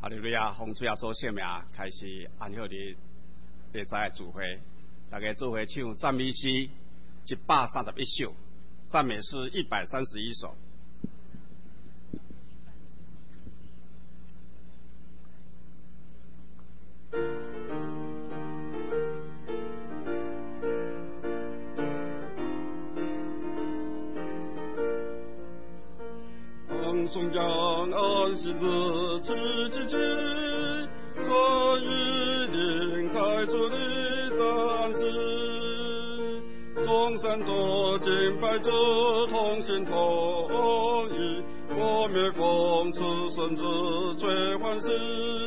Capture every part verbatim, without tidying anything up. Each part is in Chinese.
哈利路亚，奉主耶稣圣名开始安息日第十个聚会，大家做伙唱赞美诗一百三十一首，赞美诗一百三十一首。 颂扬安息日之季节，这一定在主里的安息。众山多敬拜者同心同意，我灭风此生之最欢喜。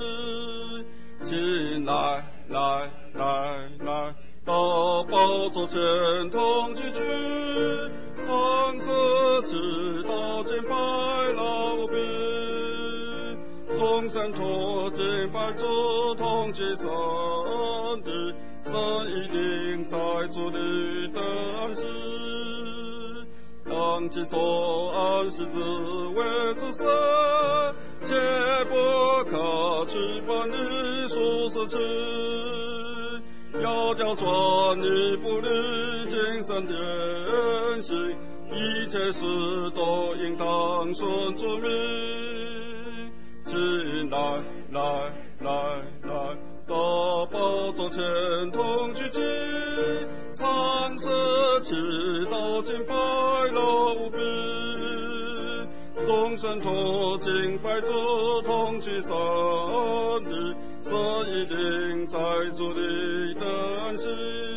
请来来来来，到宝座前同聚聚，唱诗祈祷敬拜老毕，众山托敬拜者同居神的，神一定在主里的安息。当其所安息日为之神，切不可去把你所失去。要调转你不离精神典型，一切事都应当顺主命。请来来来来，到宝座前同聚集，唱诗祈祷敬拜了无比。众神同敬拜者同居神的，神一定在主里的安息。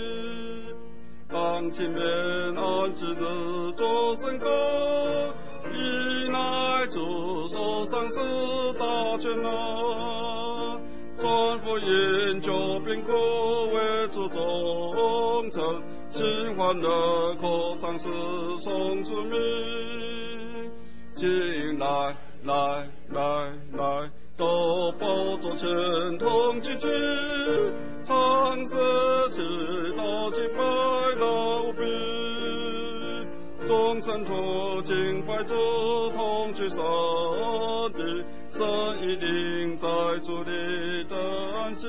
当前面安息日做圣歌，以乃主手上是大权啊，传福音救贫苦为主忠诚，心欢乐可唱诗颂主名。请来来来来，到宝座前同聚集，唱诗祈祷敬拜了无比。众神托敬拜者同居神的，神一定在主里的安息。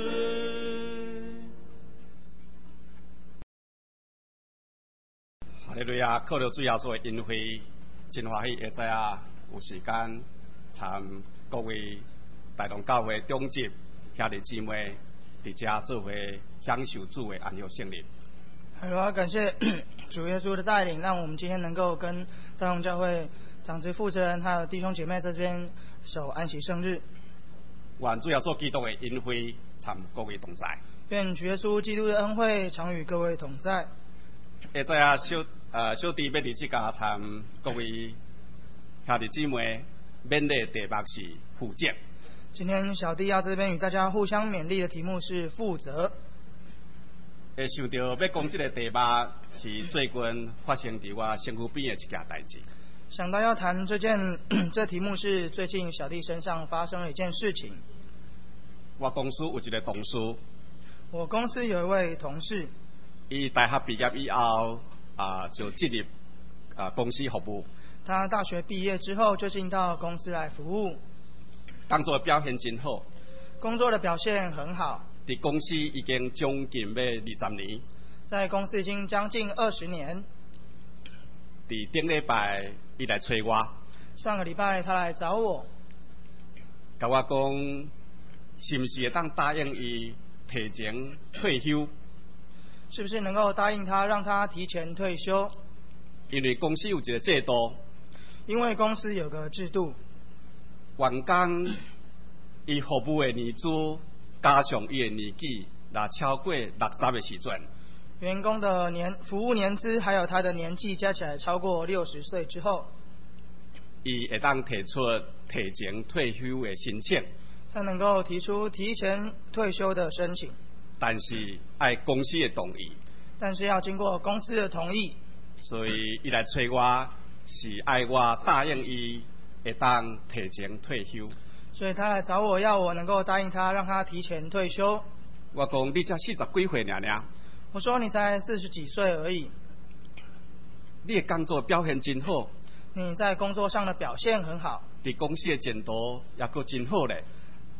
哈利路亚，靠着主耶稣的恩惠，真欢喜会知啊有时间参各位大同教会中级兄弟姊妹伫遮做伙享受主的安息圣日。 好啊，感谢主耶稣的带领，让我们今天能够跟大同教会长职负责人还有弟兄姐妹在这边守安息圣日。 愿主耶稣基督的恩惠参各位同在。 愿主耶稣基督的恩惠常与各位同在。 会知啊小呃小弟要伫即家参各位兄弟姊妹勉励题目是负责。 今天小弟要在这边与大家互相勉励的题目是负责。 会想到要讲这个题目是最近发生伫我身躯边的一件代志。 想到要谈这件这题目是最近小弟身上发生了一件事情。 我公司有一个同事， 我公司有一位同事， 伊大学毕业以后啊就进入啊公司服务。 他大学毕业之后就进到公司来服务， 工作表现真好， 工作的表现很好。 伫公司已经将近要二十年， 在公司已经将近二十年。 伫顶礼拜伊来找我， 上个礼拜他来找我， 甲我讲，是不是会当答应伊提前退休？ 是不是能够答应他，让他提前退休？ 因为公司有一个制度， 因为公司有个制度， 员工伊服务的年资加上伊的年纪，若超过六十的时阵， 员工的年服务年资还有他的年纪加起来超过六十岁之后， 伊会当提出提前退休的申请。 他能够提出提前退休的申请， 但是爱公司的同意， 但是要经过公司的同意。 所以伊来找我，是爱我答应伊会当提前退休。 所以他来找我，要我能够答应他，让他提前退休。 我讲你才四十几岁尔尔， 我说你才四十几岁而已， 你的工作表现真好， 你在工作上的表现很好， 伫公司的前途也阁真好咧。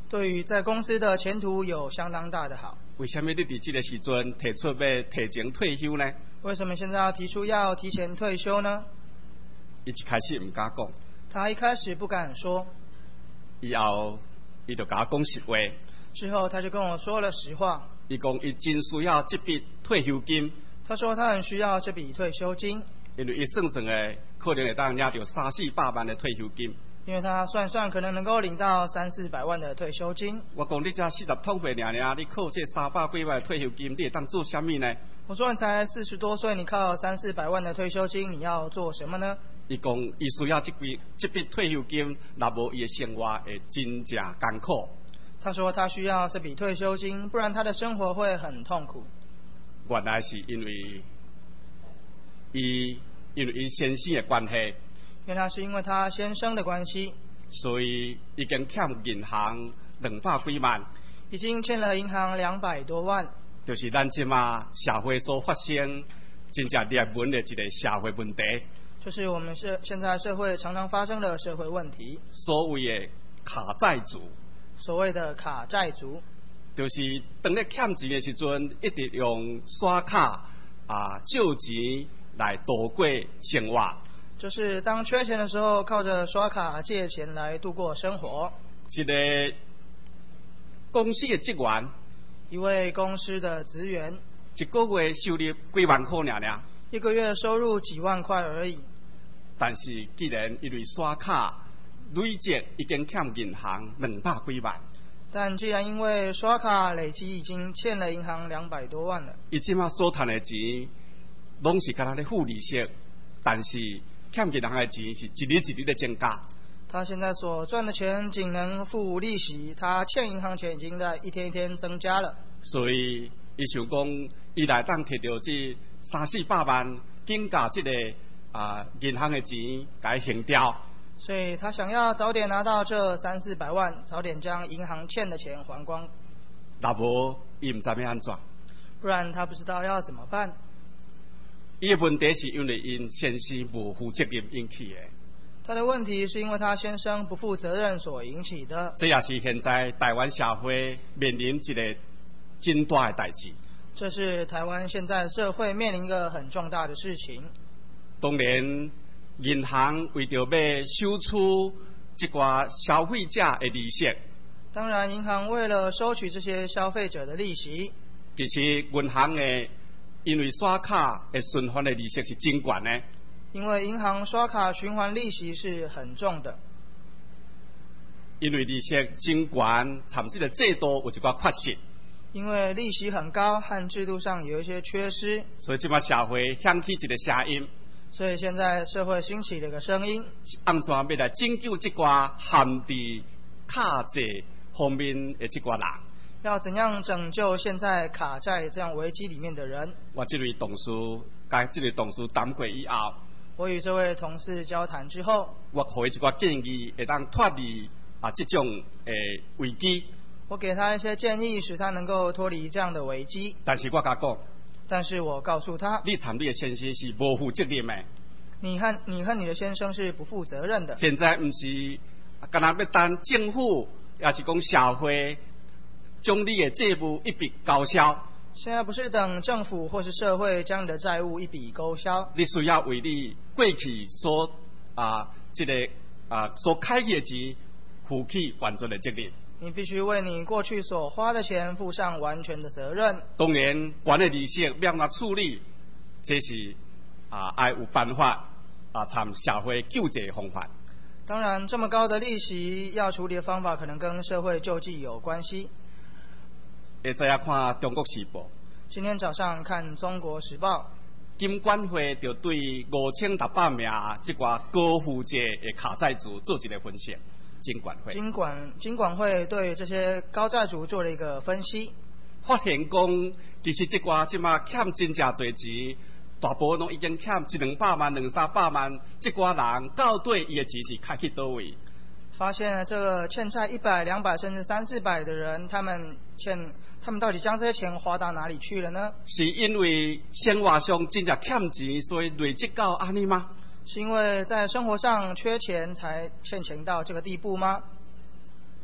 对于在公司的前途有相当大的好。 为什么你伫这个时阵提出要提前退休呢？ 为什么现在要提出要提前退休呢？ 伊一开始唔敢讲， 他一开始不敢说， 以后伊就甲我讲实话。 之后他就跟我说了实话。 伊讲伊真需要这笔退休金。 他说他很需要这笔退休金， 因为伊算算的可能会当领到三四百万的退休金。 因为他算算可能能够领到三四百万的退休金。 我讲你才四十通岁尔尔，你靠这三百几万的退休金，你会当做什么呢？ 我说你才四十多岁，你靠三四百万的退休金，你要做什么呢？ 伊讲伊需要这笔这笔退休金，若无伊的生活会真正艰苦。 他说他需要这笔退休金，不然他的生活会很痛苦。 原来是因为伊因为伊先生的关系。 原来是因为他先生的关系， 所以已经欠银行两百几万， 已经欠了银行两百多万。 就是咱即马社会所发生真正热门的一个社会问题。 就是我们是现在社会常常发生的社会问题。 所谓的卡债族。 所谓的卡债族， 就是当咧欠钱的时阵，一直用刷卡啊借钱来度过生活。 就是当缺钱的时候，靠着刷卡借钱来度过生活。 一个公司的职员， 一位公司的职员， 一个月收入几万块尔尔， 一个月收入几万块而已。 但是既然因为刷卡累积已经欠银行两百几万， 但既然因为刷卡累积已经欠了银行两百多万了， 伊即马所赚的钱，拢是敢若咧付利息，但是欠银行的钱是一日一日的增加。 他现在所赚的钱仅能付利息，他欠银行钱已经在一天一天增加了。 所以伊想讲，伊来当摕到这三四百万，紧甲这个啊银行的钱甲伊还掉。 所以他想要早点拿到这三四百万，早点将银行欠的钱还光。 若无，伊唔知要安怎。 不然他不知道要怎么办。 伊的问题是因为因先生无负责任引起的。 他的问题是因为他先生不负责任所引起的。 这也是现在台湾社会面临一个真大的代志。 这是台湾现在社会面临一个很重大的事情。 当然，银行为着要收取这寡消费者的利息。 当然，银行为了收取这些消费者的利息， 其实银行的因为刷卡的循环的利息是真悬的。 因为银行刷卡循环利息是很重的。 因为利息真悬，参这个制度有一寡缺失。 因为利息很高和制度上有一些缺失， 所以这摆社会响起一个声音。 所以现在社会兴起了一个声音， 是安怎要来拯救这寡陷伫卡债方面的这寡人？ 要怎样拯救现在卡债这样危机里面的人？ 我这位同事，甲这位同事谈过以后， 我与这位同事交谈之后， 我给伊一寡建议，会当脱离啊这种诶危机。 我给他一些建议，使他能够脱离这样的危机。 但是我甲讲， 但是我告诉他， 你参你的先生是无负责任的。 你和你和你的先生是不负责任的。 现在不是干那要等政府，也是讲社会将你的债务一笔勾销。 现在不是等政府或是社会将你的债务一笔勾销， 你需要为你过去所啊这个啊所开的钱负起完全的责任。 你必须为你过去所花的钱负上完全的责任。 当然，管的利息要怎处理，这是啊爱有办法啊参社会救济方法。 当然，这么高的利息要处理的方法可能跟社会救济有关系。 会知影看《中国时报》。 今天早上看《中国时报》， 金管会就对五千六百名这寡高负债的卡债族做一个分析。金管会， 金管金管会对这些高债族做了一个分析， 发现讲，其实这寡即马欠真正侪钱，大部分拢已经欠一两百万、两三百万，这寡人到底伊的钱是开去倒位？ 发现这个欠债一百、两百甚至三四百的人，他们欠，他们到底将这些钱花到哪里去了呢？ 是因为生活上真正欠钱，所以累积到安尼吗？ 是因为在生活上缺钱才欠钱到这个地步吗？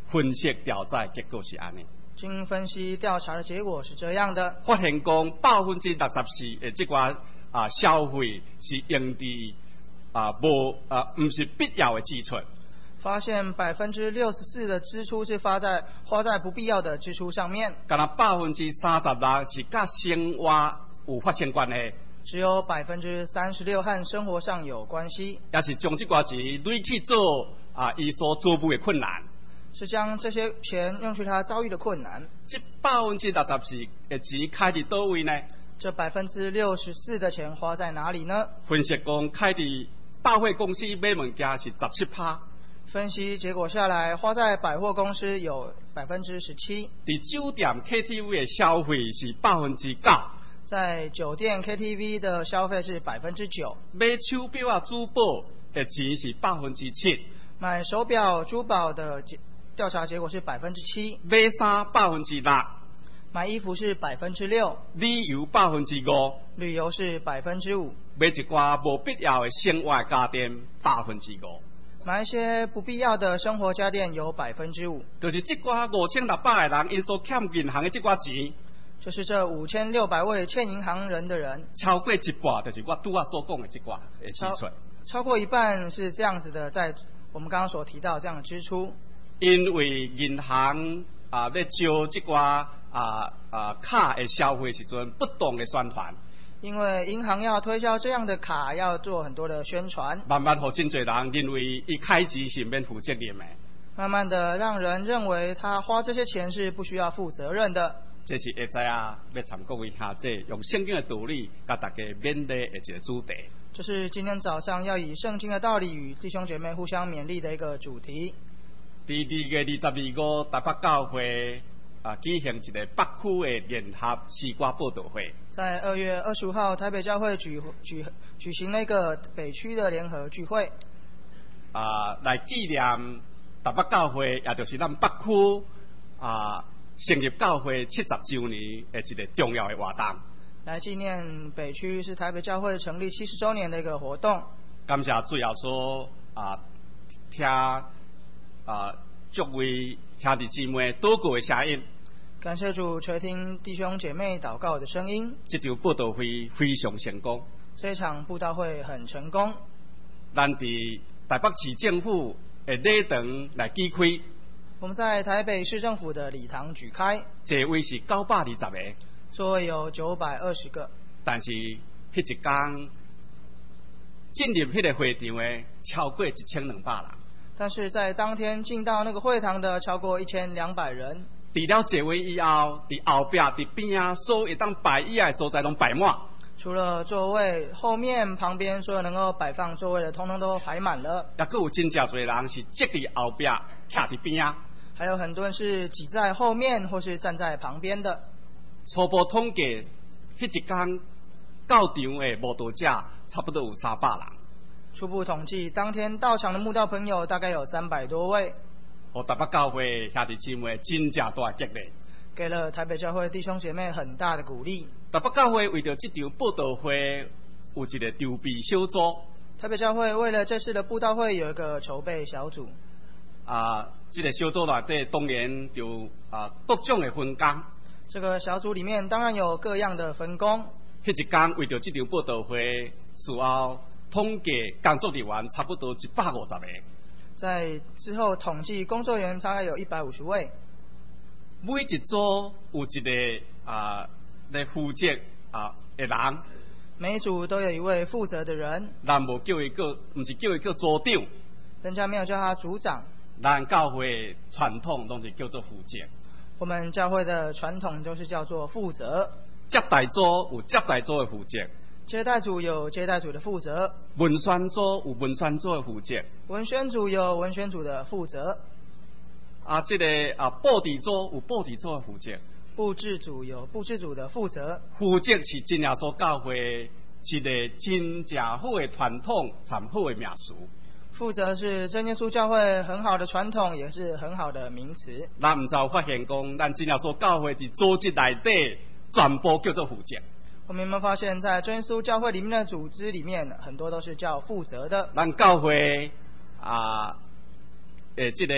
分析调查结果是安尼。 经分析调查的结果是这样的， 发现讲百分之六十四的这寡啊消费是用伫啊无啊唔是必要的支出。 发现百分之六十四的支出是花在花在不必要的支出上面。 敢若百分之三十六是甲生活有发生关系。 只有百分之三十六和生活上有关系。 也是将这寡钱累去做啊伊所遭遇的困难。 是将这些钱用去他遭遇的困难。 这百分之六十四的钱开伫倒位呢？ 这百分之六十四的钱花在哪里呢？ 分析讲开伫百货公司买物件是十七趴。 分析结果下来，花在百货公司有百分之十七。 伫酒店 K T V 的消费是百分之九。 在酒店 K T V 的消费是百分之九。 买手表啊、珠宝的钱是百分之七。 买手表、珠宝的调查结果是百分之七。 买衫百分之六。 买衣服是百分之六。 旅游百分之五。 旅游是百分之五。 买一寡无必要的生活家电百分之五。 买一些不必要的生活家电有百分之五。 就是这寡五千六百个人，因所欠银行的这寡钱。 就是这五千六百位欠银行人的人， 超过一半就是我拄仔所讲的这寡的支出。 超过一半是这样子的，在我们刚刚所提到这样的支出。 因为银行啊，咧招这寡啊啊卡的消费时阵不当的宣传。 因为银行要推销这样的卡，要做很多的宣传， 慢慢互真侪人认为伊开钱是免负责任的。 慢慢的让人认为他花这些钱是不需要负责任的。 这是会知啊，要参各位兄姐用圣经的道理，甲大家勉励的一个主题。 这是今天早上要以圣经的道理与弟兄姐妹互相勉励的一个主题。 第二月二十二五，台北教会啊举行一个北区的联合诗歌报道会。 在二月二十五号，台北教会举举举行那个北区的联合聚会。 啊，来纪念台北教会，也就是咱北区啊。成立教会七十周年的一个重要的活动， 来纪念北区是台北教会成立七十周年的一个活动。 感谢主要说啊，听啊各位兄弟姊妹祷告的声音。 感谢主垂听弟兄姐妹祷告的声音。 这场布道会非常成功。 这场布道会很成功。 咱伫台北市政府的礼堂来举开。 我们在台北市政府的礼堂举开， 座位是九百二十个， 座位有九百二十个。 但是迄一天进入迄个会场的超过一千两百人。 但是在当天进到那个会堂的超过一千两百人。 除了座位以后，伫后壁、伫边啊，所有当摆椅的所在拢摆满。 除了座位后面、旁边所有能够摆放座位的，通通都排满了。 也佫有真正侪人是坐伫后壁、徛伫边啊。 还有很多人是挤在后面或是站在旁边的。 初步统计，迄一天到场的慕道者差不多有三百人。 初步统计，当天到场的慕道朋友大概有三百多位。 互台北教会兄弟姊妹真正大激励， 给了台北教会弟兄姐妹很大的鼓励。 台北教会为着这场布道会有一个筹备小组。 台北教会为了这次的布道会有一个筹备小组。 啊，这个小组内底当然有啊各种的分工。 这个小组里面当然有各样的分工。 迄一天为着这场布道会，事后统计工作人员差不多一百五十个。 在之后统计工作人员大概有一百五十位。 每一组有一个啊来负责啊的人。 每一组都有一位负责的人。 咱无叫伊个，唔是叫伊个组长。 人家没有叫他组长。 咱教会传统都是叫做负责。 我们教会的传统都是叫做负责。 接待组有接待组的负责。 接待组有接待组的负责。 文宣组有文宣组的负责。 文宣组有文宣组的负责。 啊，这个啊布置组有布置组的负责。 布置组有布置组的负责。 负责是真耶稣教会一个真正好的传统，参好的名词。 负责是真耶稣教会很好的传统，也是很好的名词。 咱唔就发现讲，咱真耶稣教会伫组织内底全部叫做负责。 我们有没有发现，在真耶稣教会里面的组织里面，很多都是叫负责的。 咱教会啊，诶，这个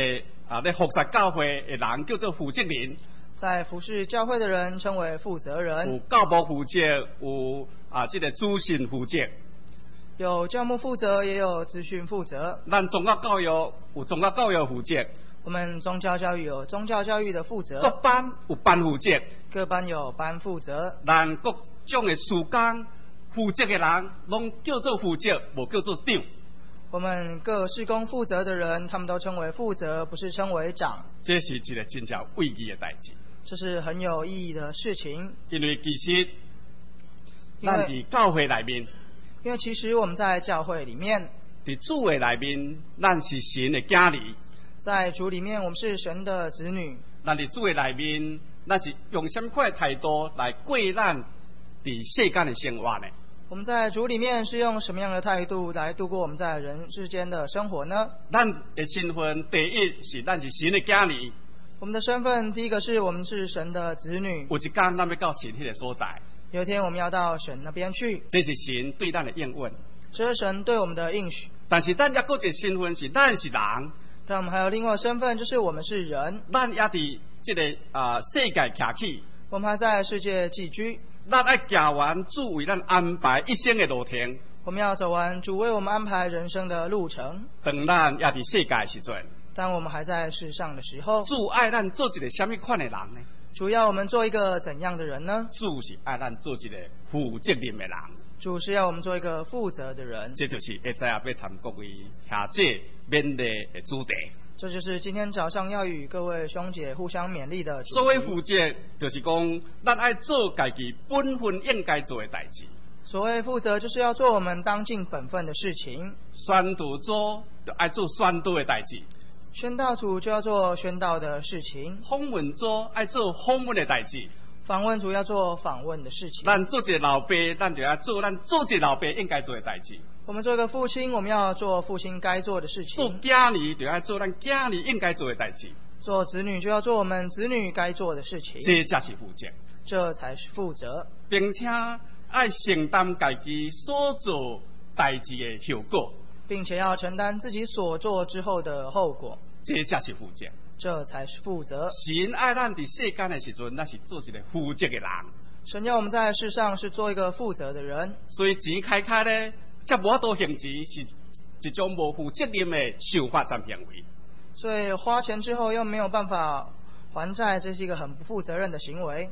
啊，咧服侍教会的人叫做负责人。 在服侍教会的人称为负责人。 有教牧负责，有啊，这个资讯负责。 有教牧负责，也有资讯负责。 咱宗教教育有宗教教育负责。 我们宗教教育有宗教教育的负责。 各班有班负责。 各班有班负责。 咱各种的事工负责的人，拢叫做负责，无叫做长。 我们各事工负责的人，他们都称为负责，不是称为长。 这是一个真正有意义的代志。 这是很有意义的事情。 因为其实，咱伫教会内面， 因为其实我们在教会里面， 伫主的内面，咱是神的囝儿。 在主里面，我们是神的子女。 咱伫主的内面，咱是用什么款的态度来过咱伫世间的生活呢？ 我们在主里面是用什么样的态度来度过我们在人世间的生活呢？ 咱的身份第一是咱是神的囝儿。 我们的身份，第一个是我们是神的子女。 有一天咱要到神迄个所在， 有一天我们要到神那边去。 这是神对咱的应允。 这是神对我们的应许。 但是咱也搁一个身份是咱是人。 但我们还有另外的身份，就是我们是人。 咱也伫这个啊、呃、世界徛起。 我们还在世界寄居。 咱爱行完主为咱安排一生的路程。 我们要走完主为我们安排人生的路程。 当咱也伫世界的时阵。 当我们还在世上的时候， 主爱咱做一个什么款的人呢？ 主要我们做一个怎样的人呢？ 主是爱咱做一个负责任的人。 主是要我们做一个负责的人。 这就是会知影要参各位兄姐勉励的主题。 这就是今天早上要与各位兄姐互相勉励的主题。 所谓负责，就是讲咱爱做家己本分应该做的代志。 所谓负责，就是要做我们当尽本分的事情。 宣道组就爱做宣道的代志。 宣道组就要做宣道的事情。 访问组爱做访问的代志。 访问组要做访问的事情。 咱做一个老爸，咱就要做咱做一个老爸应该做的代志。 我们做一个父亲，我们要做父亲该做的事情。 做囝儿就要做咱囝儿应该做的代志。 做子女就要做我们子女该做的事情。 这才是负责。 这才是负责， 并且爱承担家己所做代志的后果， 并且要承担自己所做之后的后果。 这才是负责。 这才是负责。 神爱咱伫世间的时阵，那是做一个负责的人。 神要我们在世上是做一个负责的人。 所以钱开开咧，则无法度行钱，是一种无负责任的想法占行为。 所以花钱之后又没有办法还债，这是一个很不负责任的行为。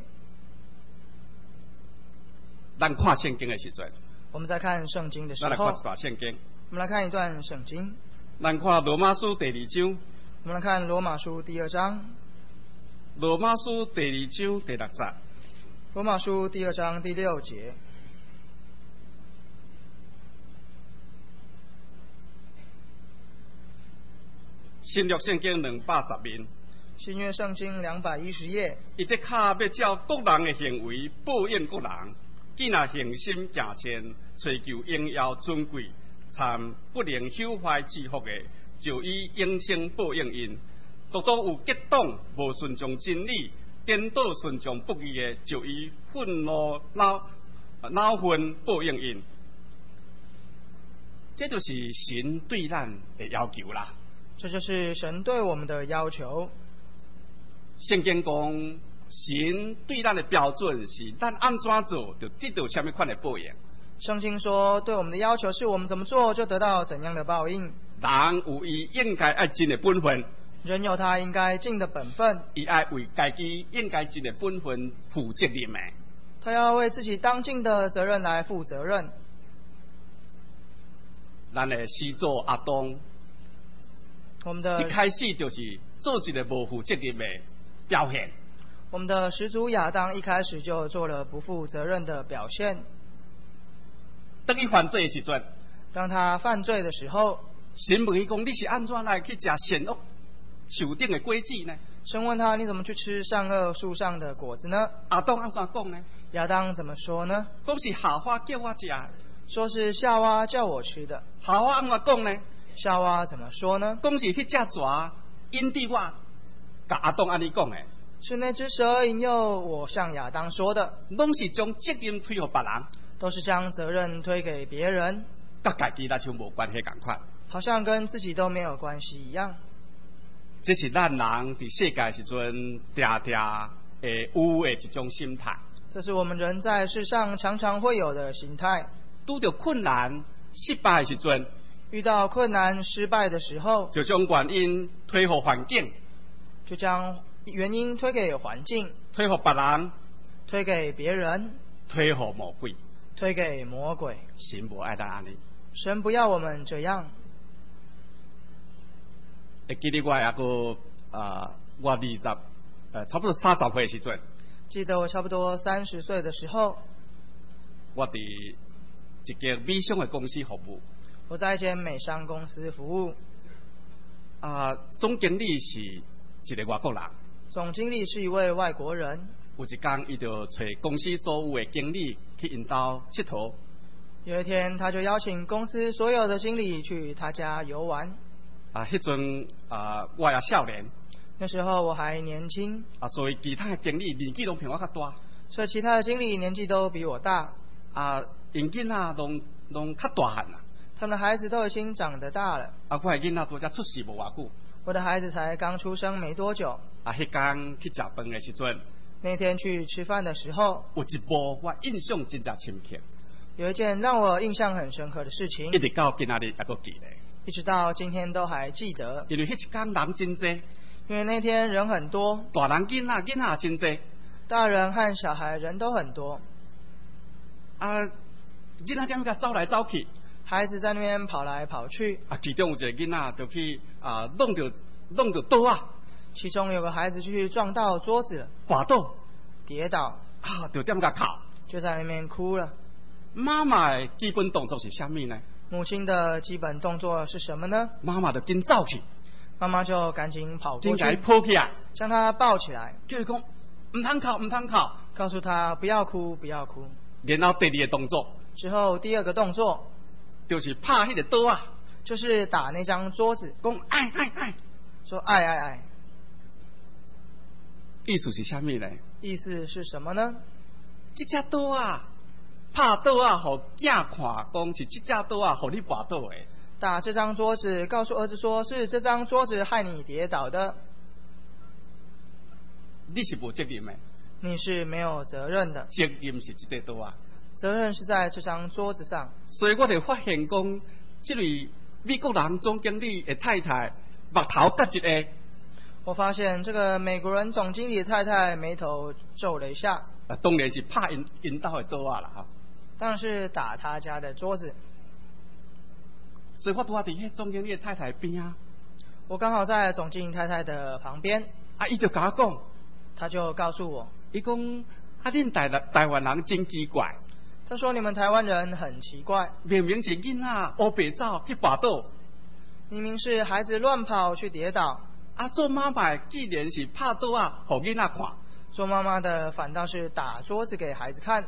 咱看圣经的时阵， 我们在看圣经的时候， 咱来看一段圣经。 我们来看一段圣经。 咱看罗马书第二章。 我们来看罗马书第二章。 罗马书第二章第六节。 罗马书第二章第六节。 新约圣经两百十面。 新约圣经两百一十页。 伊伫卡要照各人的行为报应各人，既若恒心行善，追求荣耀尊贵，参不能朽坏之福的，就以永生报应因；独独有结党无顺从真理，颠倒顺从不义的，就以愤怒恼恼恨报应因。这就是神对咱的要求啦。 这就是神对我们的要求。 圣经讲，神对咱的标准是咱安怎做，就得到什么款的报应。 圣经说，对我们的要求是我们怎么做就得到怎样的报应。 人有伊应该爱尽的本分， 人有他应该尽的本分， 伊爱为家己应该尽的本分负责任的。 他要为自己当尽的责任来负责任。 咱的始祖亚当， 我们的一开始就是做一个无负责任的表现。 我们的始祖亚当一开始就做了不负责任的表现。 当伊犯罪的时阵， 当他犯罪的时候， 神问伊讲：你是安怎来去食善恶树顶的果子呢？ 神问他：你怎么去吃善恶树上的果子呢？ 亚当安怎讲呢？ 亚当怎么说呢？ 讲是夏娃叫我食的。 说是夏娃叫我吃的。 夏娃安怎讲呢？ 夏娃怎么说呢？ 讲是迄只蛇引诱我，甲亚当安尼讲的。 是那只蛇引诱我向亚当说的。 拢是将责任推给别人， 都是将责任推给别人， 甲家己那像无关系共款， 好像跟自己都没有关系一样。 这是咱人伫世界时阵常常会有的一种心态。 这是我们人在世上常常会有的心态。 拄着困难、失败的时阵， 遇到困难、失败的时候， 就将原因推给环境， 就将原因推给环境， 推给别人， 推给别人， 推给魔鬼， 推给魔鬼。 神无爱咱安尼。 神不要我们这样。 会记得我还个啊，我二十呃差不多三十岁的时阵， 记得我差不多三十岁的时候， 我伫一间美商的公司服务。 我在一间美商公司服务。 啊，总经理是一个外国人。 总经理是一位外国人。 有一天，伊就找公司所有的经理去因兜佚佗。 有一天，他就邀请公司所有的经理去他家游玩。 啊，迄阵啊，我也少年。 那时候我还年轻。 啊，所以其他的经理年纪拢比我较大。 所以其他的经理年纪都比我大。 啊，因囡仔拢拢较大汉啦。 他们的孩子都已经长得大了。 啊，我的囡仔拄才出世无偌久。 我的孩子才刚出生没多久。 啊，迄天去食饭的时阵， 那天去吃饭的时候， 有一幕我印象真正深刻。 有一件让我印象很深刻的事情， 一直到今仔日还阁记咧。 一直到今天都还记得。 因为迄一天人真济， 因为那天人很多， 大人囡仔囡仔真济， 大人和小孩人都很多。 啊，囡仔点甲走来走去。 孩子在那边跑来跑去。 啊，其中有一个囡仔就去啊弄着弄着倒啊。 其中有个孩子去撞到桌子了， 滑倒， 跌倒， 啊，就点甲哭， 就在那边哭了。 妈妈的基本动作是啥物呢？ 母亲的基本动作是什么呢？ 妈妈就紧走去， 妈妈就赶紧跑过去， 紧甲伊抱起来， 将他抱起来， 叫伊讲唔通哭，唔通哭， 告诉他不要哭，不要哭。 然后第二个动作， 之后第二个动作就是拍迄个倒啊， 就是打那张桌子， 讲爱爱爱， 说爱爱爱。 意思是啥物呢？ 意思是什么呢？ 这只倒啊，拍倒啊，互囝看，讲是这只倒啊，互你跋倒的。 打这张桌子，告诉儿子说是这张桌子害你跌倒的。 你是无责任的。 你是没有责任的。 责任是这块倒啊。 责任是在这张桌子上。 所以我就发现讲，这位美国人总经理的太太目头夹一下。 我发现这个美国人总经理的太太眉头皱了一下。 啊，当然是拍因因兜的倒啊啦哈。 当然是打他家的桌子。 所以我拄啊伫迄总经理的太太边啊。 我刚好在总经理太太的旁边。 啊，伊就甲我讲， 他就告诉我， 伊讲啊，恁台台湾人真奇怪。 他说你们台湾人很奇怪， 明明是囡仔乌白走去跋倒， 明明是孩子乱跑去跌倒， 啊，做妈妈既然是拍倒啊，互囡仔看， 做妈妈的反倒是打桌子给孩子看。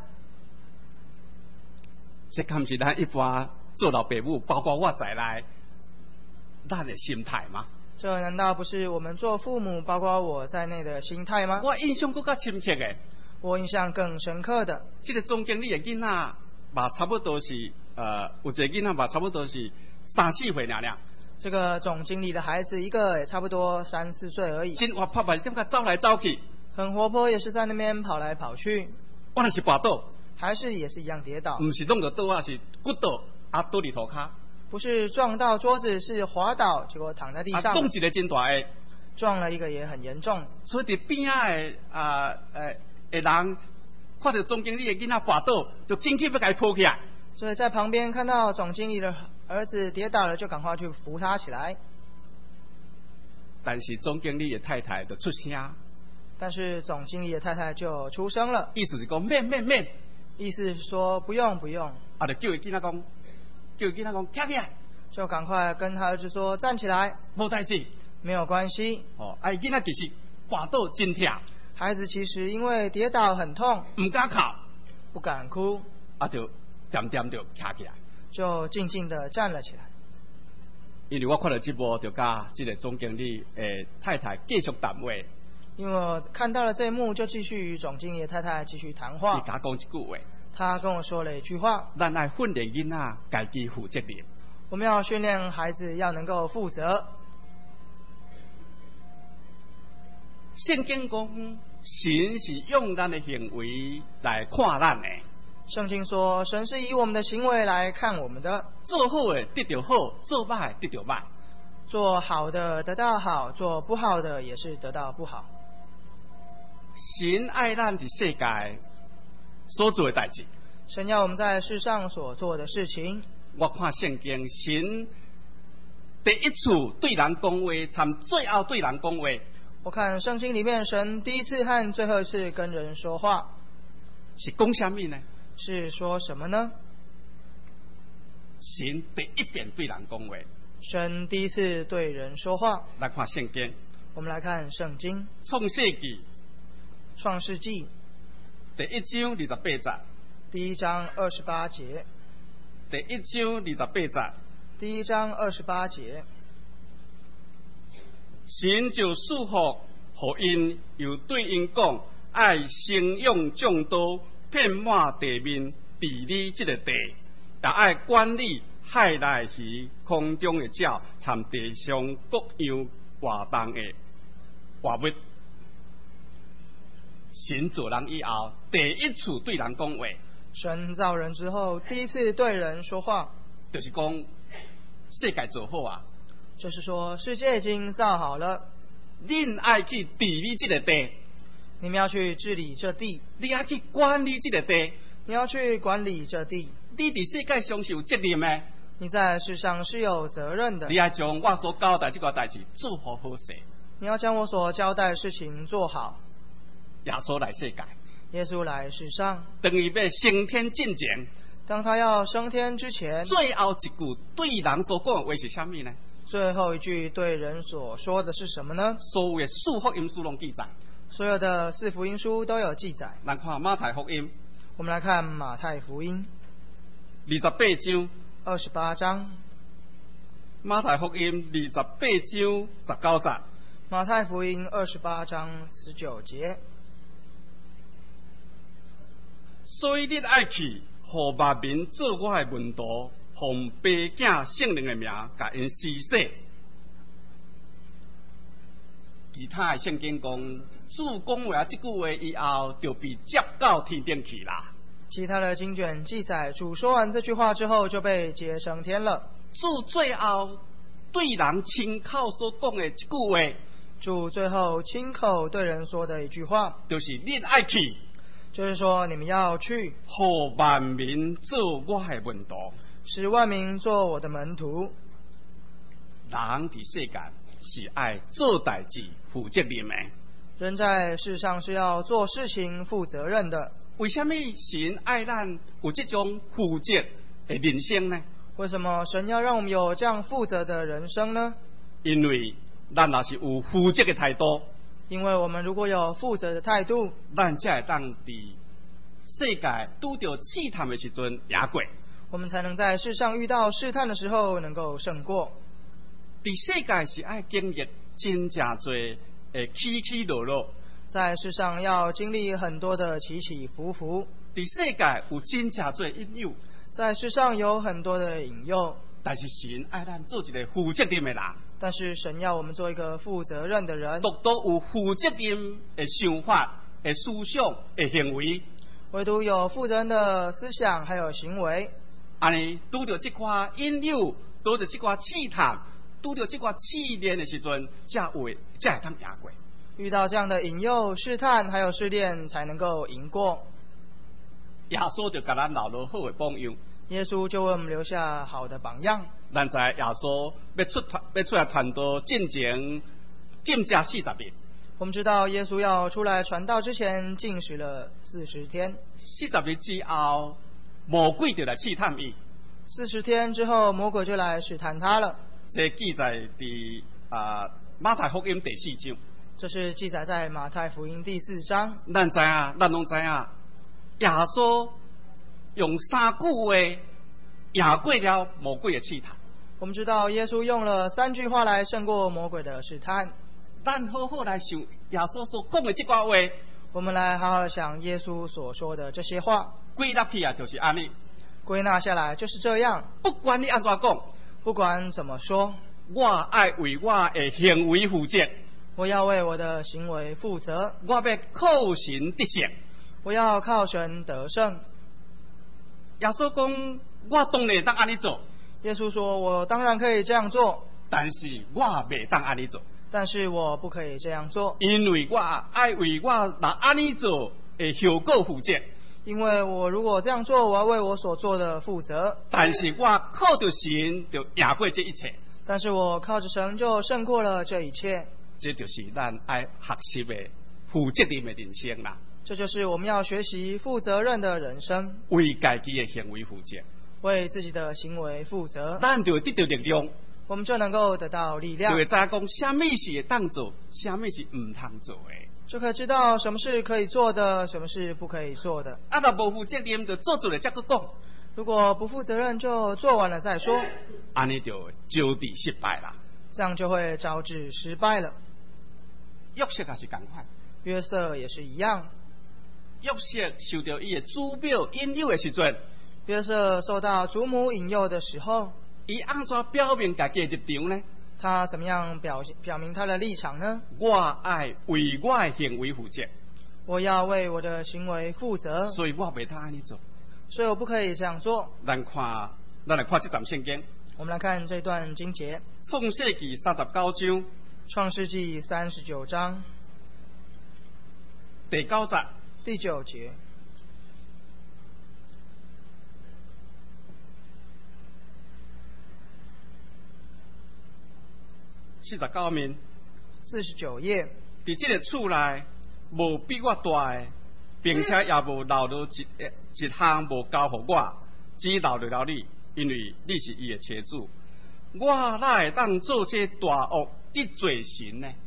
这敢是咱一般做老爸母，包括我在内，咱的心态吗？ 这难道不是我们做父母，包括我在内的心态吗？ 我印象更加深刻的。 我印象更深刻的， 这个总经理的囡仔，嘛差不多是呃，有一个囡仔嘛差不多是三四岁尔尔。 这个总经理的孩子一个也差不多三四岁而已。 真活泼，点解走来走去？ 很活泼，也是在那边跑来跑去。 我那是跋倒， 还是也是一样跌倒。 不是弄到倒啊，是骨倒啊倒里头骹。 不是撞到桌子，是滑倒，结果躺在地上。 啊，撞一个真大的。 撞了一个也很严重。 所以伫边仔的啊呃。的人看到总经理的囡仔滑倒，就紧紧要甲伊抱起来。 所以在旁边看到总经理的儿子跌倒了，就赶快去扶他起来。 但是总经理的太太就出声。 但是总经理的太太就出声了。 意思是讲免免免。 意思是说不用不用。 啊，就叫伊囡仔讲，叫伊囡仔讲站起来。 就赶快跟他儿子说站起来。 无代志。 没有关系。 哦，哎，囡仔其实滑倒真痛。 孩子其实因为跌倒很痛， 唔敢哭， 不敢哭， 啊就点点就站起来， 就静静的站了起来。 因为我看到这幕，就甲这个总经理诶太太继续谈话。 因为我看到了这一幕，就继续与总经理的太太继续谈话。 伊甲讲一句话， 他跟我说了一句话： 咱爱训练囡仔家己负责任。 我们要训练孩子要能够负责。 圣经讲，神是用咱的行为来看咱的。 圣经说，神是以我们的行为来看我们的。 做好的得到好，做歹得到歹。 做好的得到好，做不好的也是得到不好。 神爱咱伫世界所做的代志。 神要我们在世上所做的事情。 我看圣经，神第一次对人讲话，参最后对人讲话。 我看圣经里面，神第一次和最后一次跟人说话， 是讲什么呢？ 是说什么呢？ 神第一遍对人讲话。 神第一次对人说话。 来看圣经。 我们来看圣经。 创世纪。 创世纪。 第一章二十八节。 第一章二十八节。 第一章二十八节。 第一章二十八节。 神就祝福互因，又对因讲，爱生养众多，遍满地面，治理这个地，也爱管理海内鱼、空中的鸟，参地上各样活动的活物。神造人以后，第一次对人讲话。 神造人之后，第一次对人说话， 就是讲世界做好啊。 就是说，世界已经造好了， 恁爱去治理这个地， 你们要去治理这地， 你要去管理这个地， 你要去管理这地。 你伫世界上是有责任的， 你在世上是有责任的。 你要将我所交代这个代志做好好势。 你要将我所交代的事情做好。 耶稣来世界， 耶稣来世上， 等于要升天进前， 当他要升天之前， 最后一句对人所讲的话是什么呢？ 最后一句对人所说的是什么呢？ 所有的四福音书拢记载， 所有的四福音书都有记载。 来看马太福音， 我们来看马太福音二十八章， 二十八章。 马太福音二十八章十九节。 马太福音二十八章十九节。 所以你爱去，互万民做我的门徒。奉父子圣灵的名，甲因施洗。其他的圣经讲，主讲话这句话以后，就被接到天顶去啦。 其他的经卷记载，主说完这句话之后，就被接升天了。 主最后对人亲口所讲的这句话， 主最后亲口对人说的一句话， 就是你爱去， 就是说你们要去， 互万民做我的门徒。 使万民做我的门徒。 人伫世界是爱做代志、负责任的。 人在世上是要做事情、负责任的。 为什么神爱咱有这种负责的人生呢？ 为什么神要让我们有这样负责的人生呢？ 因为咱若是有负责的态度， 因为我们如果有负责的态度， 咱才会当伫世界拄着试探的时阵赢过。 我们才能在世上遇到试探的时候能够胜过。 伫世界是爱经历真正多的起起落落， 在世上要经历很多的起起伏伏。 伫世界有真正多引诱， 在世上有很多的引诱。 但是神爱咱做一个负责任的人。 但是神要我们做一个负责任的人。 独独有负责任的想法、的思想、的行为， 唯独有负责任的思想还有行为。 安尼拄着这款引诱，拄着这款试探，拄着这款试炼的时阵，才会才会当赢过。 遇到这样的引诱、试探还有试炼，才能够赢过。 耶稣就给咱留落好的榜样。 耶稣就为我们留下好的榜样。 咱知耶稣要出团要出来传道进前，禁食四十日。 我们知道耶稣要出来传道之前，禁食了四十天。 四十日之后，魔鬼就来试探伊。 四十天之后，魔鬼就来试探他了。 这记载伫啊马太福音第四章。 这是记载在马太福音第四章。 咱知啊，咱拢知啊，耶稣用三句话赢过了魔鬼的试探。 我们知道耶稣用了三句话来胜过魔鬼的试探。 咱好好来想耶稣所讲的这句话。 我们来好好的想耶稣所说的这些话。 归纳起来就是安尼。 归纳下来就是这样。 不管你安怎讲， 不管怎么说， 我爱为我的行为负责。 我要为我的行为负责。 我要靠神得胜。 我要靠神得胜。 耶稣讲，我当然当安尼做。 耶稣说：“我当然可以这样做， 但是我袂当安尼做。 但是我不可以这样做， 因为我爱为我若安尼做的后果负责。 因为我如果这样做，我要为我所做的负责。 但是我靠着神就赢过这一切。 但是我靠着神就胜过了这一切。 这就是咱爱学习的负责任的人生啦。 这就是我们要学习负责任的人生， 为家己的行为负责， 为自己的行为负责， 咱就会得到力量。 我们就能够得到力量， 就会知讲什么是会当做，什么是唔通做的。 就可以知道什么是可以做的，什么是不可以做的。 啊，若无负责任就做做了才去讲。 如果不负责任就做完了再说， 安尼就招致失败啦。 这样就会招致失败了。 约瑟也是同款， 约瑟也是一样。 约瑟受到伊的祖母引诱的时阵， 约瑟受到祖母引诱的时候， 伊安怎表明家己的立场呢？ 他怎么样表表明他的立场呢？ 我爱为我的行为负责， 我要为我的行为负责， 所以我袂当安尼做， 所以我不可以这样做。 咱看，咱来看这段圣经。 我们来看这段经节， 创世纪三十九章， 创世纪三十九章第九节， 第九节。 四十九面， 四十九页。 伫这个厝内，无比我大的，并且也无留落一一项无交互我，只留落了你，因为你是伊的妻子。我哪会当做这大恶得罪神呢？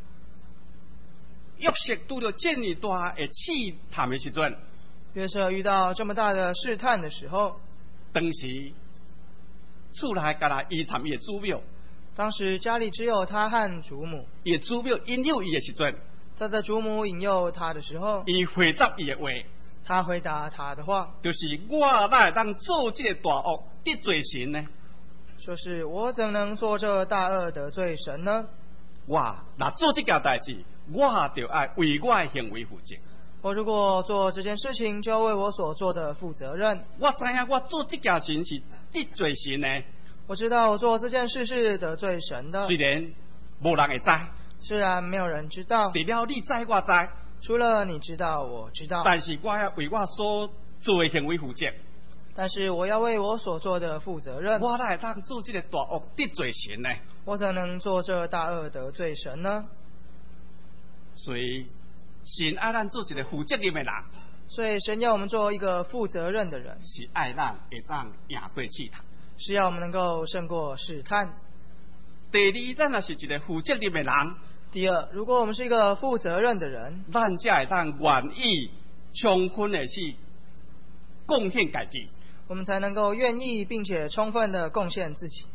约瑟拄着这么大的试探的时阵， 约瑟遇到这么大的试探的时候， 当时厝内干那伊参伊的祖母。 当时家里只有他和祖母， 伊祖母引诱伊的时阵， 他的祖母引诱他的时候， 伊回答伊的话， 他回答他的话， 就是我哪会当做这个大恶得罪神呢？ 说是我怎能做这大恶得罪神呢？ 我若做这件代志，我就爱为我的行为负责。 我如果做这件事情，就要为我所做的负责任。 我知影我做这件事是得罪神呢。 我知道我做这件事是得罪神的， 虽然无人会知， 虽然没有人知道， 除了你知我知， 除了你知道我知道， 但是我要为我所做的行为负责。 但是我要为我所做的负责任。 我哪会当做这个大恶得罪神呢？ 我怎能做这大恶得罪神呢？ 所以神爱咱做一个负责任的人， 所以神要我们做一个负责任的人， 是爱咱会当赢过试探， 是要我们能够胜过试探。 第二，咱也是一个负责任的人。 第二，如果我们是一个负责任的人， 咱才会当愿意充分的去贡献家己， 我们才能够愿意并且充分的贡献自己。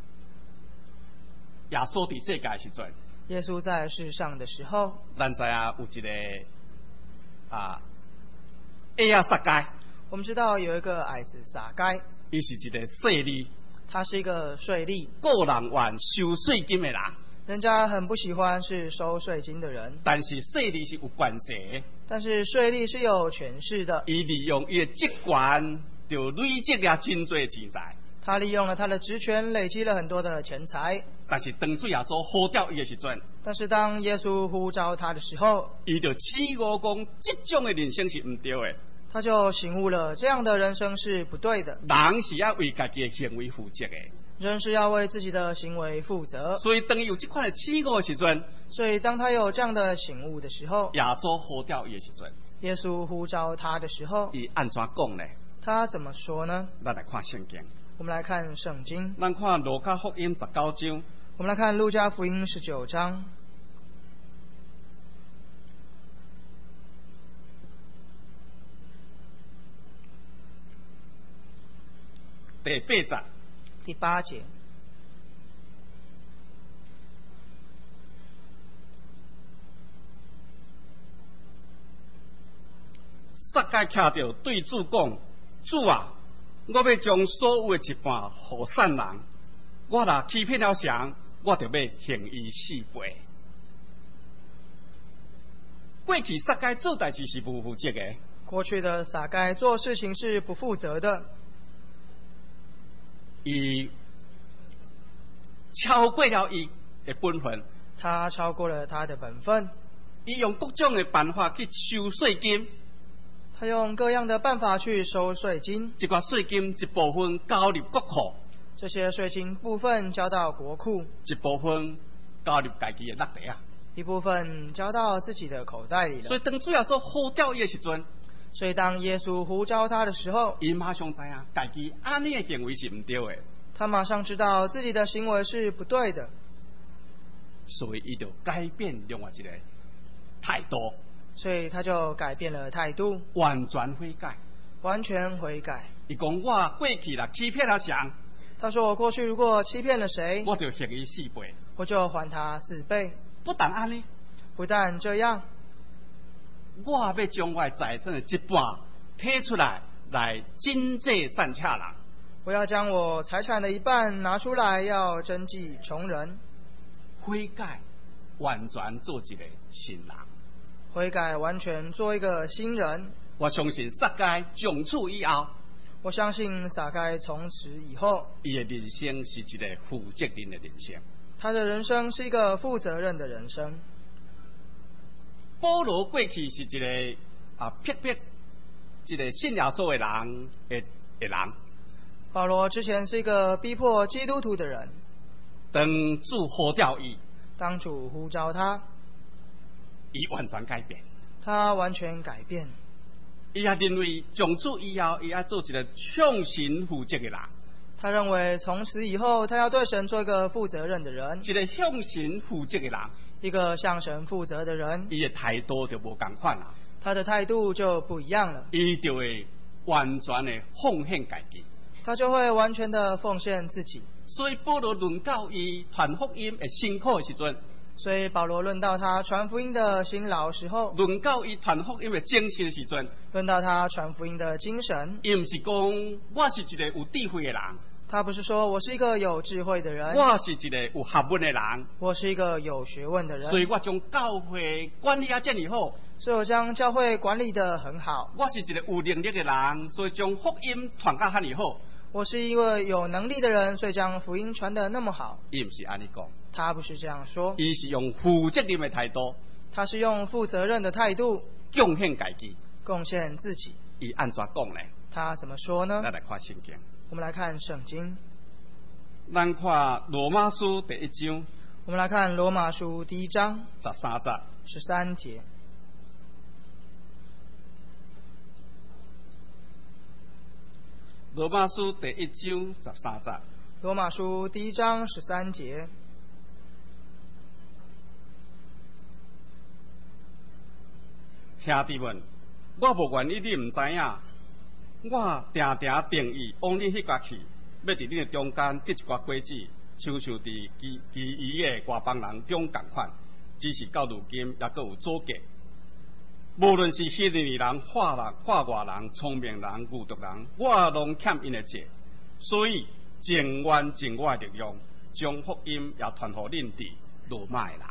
耶稣伫世界的时阵， 耶稣在世上的时候， 咱知影有一个啊埃亚撒该， 我们知道有一个矮子撒该， 伊是一个税吏， 他是一个税吏， 个人愿收税金的人。 人家很不喜欢是收税金的人， 但是税吏是有权势的， 但是税吏是有权势的， 伊利用伊的职权，就累积了真多钱财。 他利用了他的职权，累积了很多的钱财。 但是当主耶稣呼召伊的时阵， 但是当耶稣呼召他的时候， 伊就起悟讲，这种的人生是唔对的。 他就醒悟了，这样的人生是不对的。 人是要为家己的行为负责的， 人是要为自己的行为负责。 所以当伊有这款的起悟的时阵， 所以当他有这样的醒悟的时候， 耶稣呼召伊的时阵， 耶稣呼召他的时候， 伊按怎讲呢？ 他怎么说呢？ 咱来看圣经。 我们来看圣经。 咱看路加福音十九章。 我们来看路加福音十九章第八节。 第八节。 撒该徛着对主讲：主啊，我要将所有的一半互善人，我若欺骗了谁，我就要刑伊四倍。 过去撒该做代志是不负责的。 过去的撒该做事情是不负责的， 伊超过了伊的本分， 他超过了他的本分， 伊用各种的办法去收税金， 他用各样的办法去收税金， 一寡税金一部分交入国库， 这些税金部分交到国库， 一部分交入家己的落地啊。 一部分交到自己的口袋里了。 所以当主耶稣呼召伊的时阵， 所以当耶稣呼召他的时候， 伊马上知影家己安尼的行为是唔对的， 他马上知道自己的行为是不对的， 所以伊就改变另外一个态度， 所以他就改变了态度， 完全悔改。 完全悔改。 伊讲我过去啦欺骗了谁， 他说我过去如果欺骗了谁， 我就还伊四倍。 我就还他四倍。 不但安尼， 不但这样， 我要将我的财产的一半摕出来，来经济善洽人。 我要将我财产的一半拿出来，要赈济穷人。 悔改，完全做一个新人。 悔改，完全做一个新人。 我相信撒该从此以后， 我相信撒该从此以后， 伊的人生是一个负责任的人生。 他的人生是一个负责任的人生。 保罗过去是一个啊逼迫一个信耶稣的人的的人。 保罗之前是一个逼迫基督徒的人。 当主呼召伊， 当主呼召他， 伊完全改变。 他完全改变。 伊也认为从此以后，伊要做一个向神负责的人。 他认为从此以后，他要对神做一个负责任的人， 一个向神负责的人， 一个向神负责的人， 伊的态度就无同款啦。 他的态度就不一样了。 伊就会完全的奉献家己， 他就会完全的奉献自己。 所以保罗论到伊传福音的辛苦的时阵， 所以保罗论到他传福音的辛劳时候， 论到伊传福音的精神的时阵， 论到他传福音的精神， 伊唔是讲我是一个有智慧的人， 他不是说我是一个有智慧的人， 我是一个有学问的人， 我是一个有学问的人， 所以我将教会管理啊这么好， 所以我将教会管理得很好。 我是一个有能力的人，所以将福音传到遐尼好。 我是一位有能力的人，所以将福音传得那么好。 伊唔是安尼讲， 他不是这样说， 伊是用负责任的态度， 他是用负责任的态度贡献家己， 贡献自己。 伊安怎讲呢？ 他怎么说呢？ 咱来看圣经。 我们来看圣经。 咱看罗马书第一章， 我们来看罗马书第一章十三节。 十三节。 罗马书第一章十三节。 罗马书第一章十三节。 兄弟们，我无愿意你唔知影，我定定定意往你迄甲去，要伫你的中间得一寡果子，像像伫其其余的外邦人中共款，只是到如今也阁有阻隔。无论是希利尼人、化人、化外人、聪明人、愚钝人，我拢欠因的债，所以尽愿尽我的力量，将福音也传互恁伫罗马的人。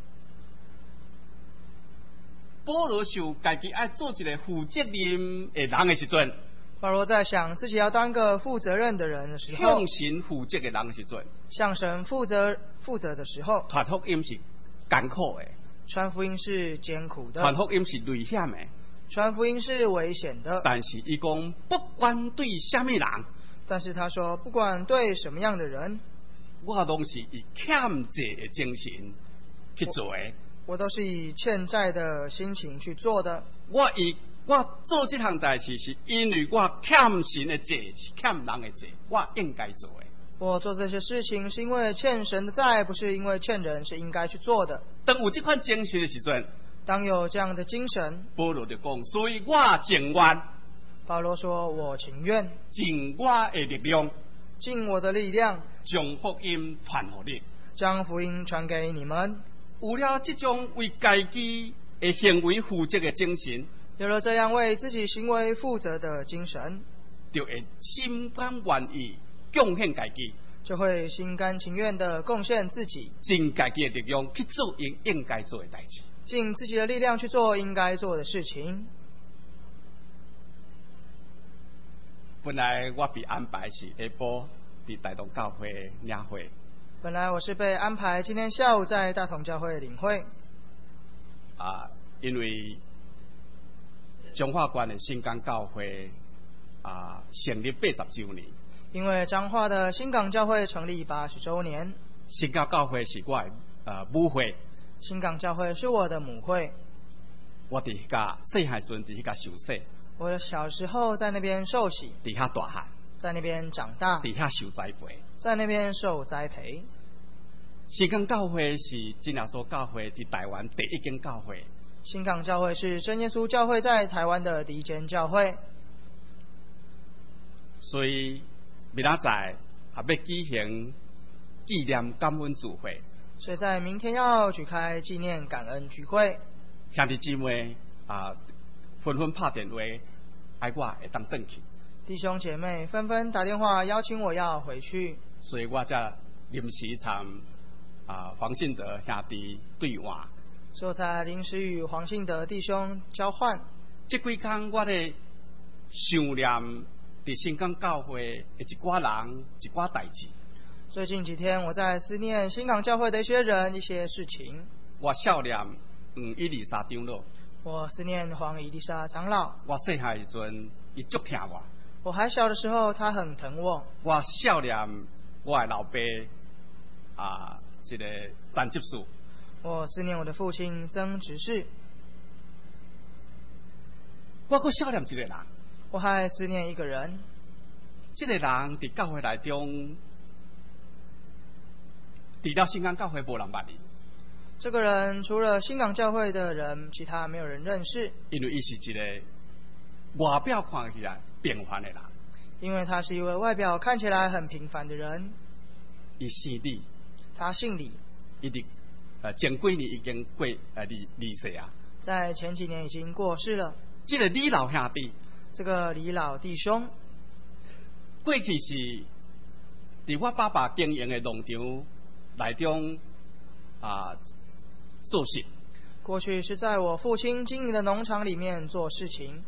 保罗想家己爱做一个负责任的人的时阵， 保罗在想自己要当个负责任的人的时候， 向神负责的人的时阵， 向神负责负责的时候， 传福音是艰苦的。 传福音是艰苦的， 传福音是危险的， 传福音是危险的。 但是伊讲不管对什么人， 但是他说不管对什么样的人， 我拢是以欠债的精神去做的。 我都是以欠债的心情去做的。 我以我做这项代志，是因为我欠神的债，是欠人的债，我应该做的。 我做这些事情是因为欠神的债，不是因为欠人，是应该去做的。 当有这款精神的时阵， 当有这样的精神， 保罗就讲，所以我情愿。 保罗说：“我情愿尽我的力量， 尽我的力量， 将福音传给你， 将福音传给你们。 有了这种为家己的行为负责的精神， 有了这样为自己行为负责的精神， 就会心甘愿意贡献家己， 就会心甘情愿地贡献自己， 尽家己的力量去做应应该做的代志， 尽自己的力量去做应该做的事情。 本来我被安排是下晡伫大同教会领会。 本来我是被安排今天下午在大同教会领会。 啊，因为彰化县的新港教会啊成立八十周年。 因为彰化的新港教会成立八十周年。 新港教会是我的呃母会。 新港教会是我的母会。 我伫迄个细汉时阵伫迄个受洗。 我小时候在那边受洗。 伫遐大汉。 在那边长大。 伫遐受栽培。 在那边受栽培。 新港教会是真耶稣教会伫台湾第一间教会。 新港教会是真耶稣教会在台湾的第一间教会。 所以明仔载也要举行纪念感恩聚会。 所以在明天要举开纪念感恩聚会。 兄弟姊妹啊，纷纷拍电话，爱我会当转去。 弟兄姐妹纷纷打电话邀请我要回去。 所以我才临时参啊黄信德兄弟对话。 所以我才临时与黄信德弟兄交换。 这几天我咧想念伫新港教会的一寡人、一寡代志。 最近几天我在思念新港教会的一些人、一些事情。 我想念嗯伊丽莎长老。 我思念黄伊丽莎长老。 我细汉时阵，伊足疼我。 我还小的时候，他很疼我。 我想念我的老爸啊，这个詹执事。 我思念我的父亲曾执事。 我阁想念一个人。 我还思念一个人。 这个人伫教会内中，除了新港教会无人捌伊。 这个人除了新港教会的人，其他没有人认识。 因为伊是一个外表看起来平凡的人。 因为他是一位外表看起来很平凡的人。 伊姓李。 他姓李。 伊伫呃前几年已经过呃离离世啊。 在前几年已经过世了。 这个李老兄弟。 这个李老弟兄。 过去是伫我爸爸经营的农场内中啊做事。 过去是在我父亲经营的农场里面做事情。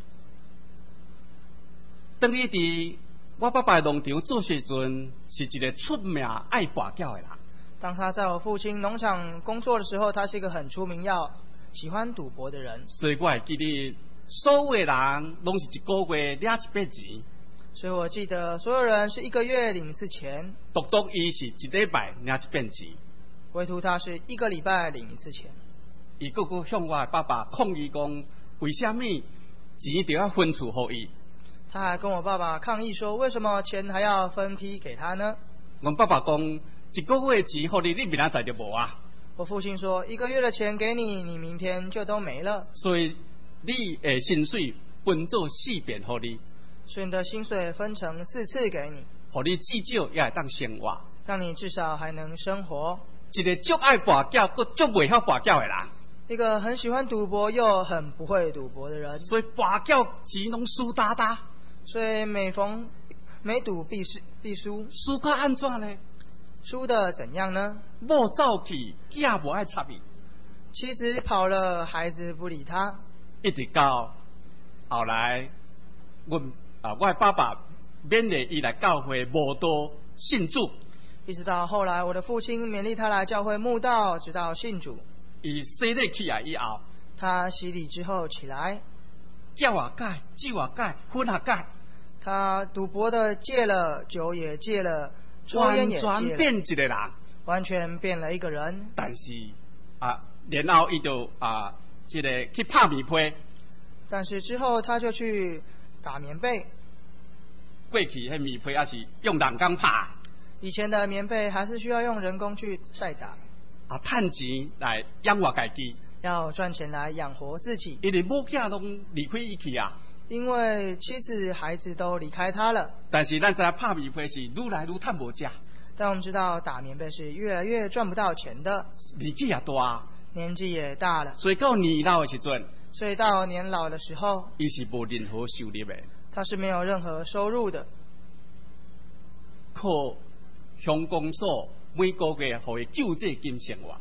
当伊伫我爸爸农场做时阵，是一个出名爱跋筊的人。 当他在我父亲农场工作的时候，他是一个很出名要喜欢赌博的人。 所以我会记得，所有的人拢是一个月领一笔钱。 所以我记得所有人是一个月领一次钱。 独独伊是一礼拜领一笔钱。 唯独他是一个礼拜领一次钱。 伊个个向我的爸爸抗议讲，为什么钱就要分处给伊？ 他还跟我爸爸抗议说，为什么钱还要分批给他呢？ 我爸爸讲，一个月钱给你，你明仔载就无啊。 我父亲说，一个月的钱给你，你明天就都没了。 所以你的薪水分做四遍给你。 所以你的薪水分成四次给你。 给你至少也会当生活。 让你至少还能生活。 一个足爱跋筊，佮足袂晓跋筊的人。 一个很喜欢赌博又很不会赌博的人。 所以跋筊钱拢输大大。 所以每逢每赌必输必输。 输到安怎呢？ 输的怎样呢？ 某走去，囝无爱插伊。 妻子跑了，孩子不理他。 一直到后来，我啊，我的爸爸勉励伊来教会无多信主。 一直到后来，我的父亲勉励他来教会慕道，直到信主。 伊洗礼起来以后， 他洗礼之后起来， 酒也戒，酒也戒，烟也戒。 他赌博的戒了，酒也戒了，抽烟也戒了， 完全变一个人， 完全变了一个人。 但是啊，然后伊就啊，这个去拍棉被。 但是之后他就去打棉被。 过去迄棉被也是用人工拍。 以前的棉被还是需要用人工去晒打。 啊，趁钱来养活家己。 要赚钱来养活自己。 因为母囝拢离开伊去啊。 因为妻子、孩子都离开他了。 但是咱知影拍棉被是愈来愈趁无食。 但我们知道打棉被是越来越赚不到钱的。 年纪也大。 年纪也大了。 所以到年老的时阵。 所以到年老的时候。 伊是无任何收入的。 他是没有任何收入的。 靠乡公所每个月给伊救济金生活。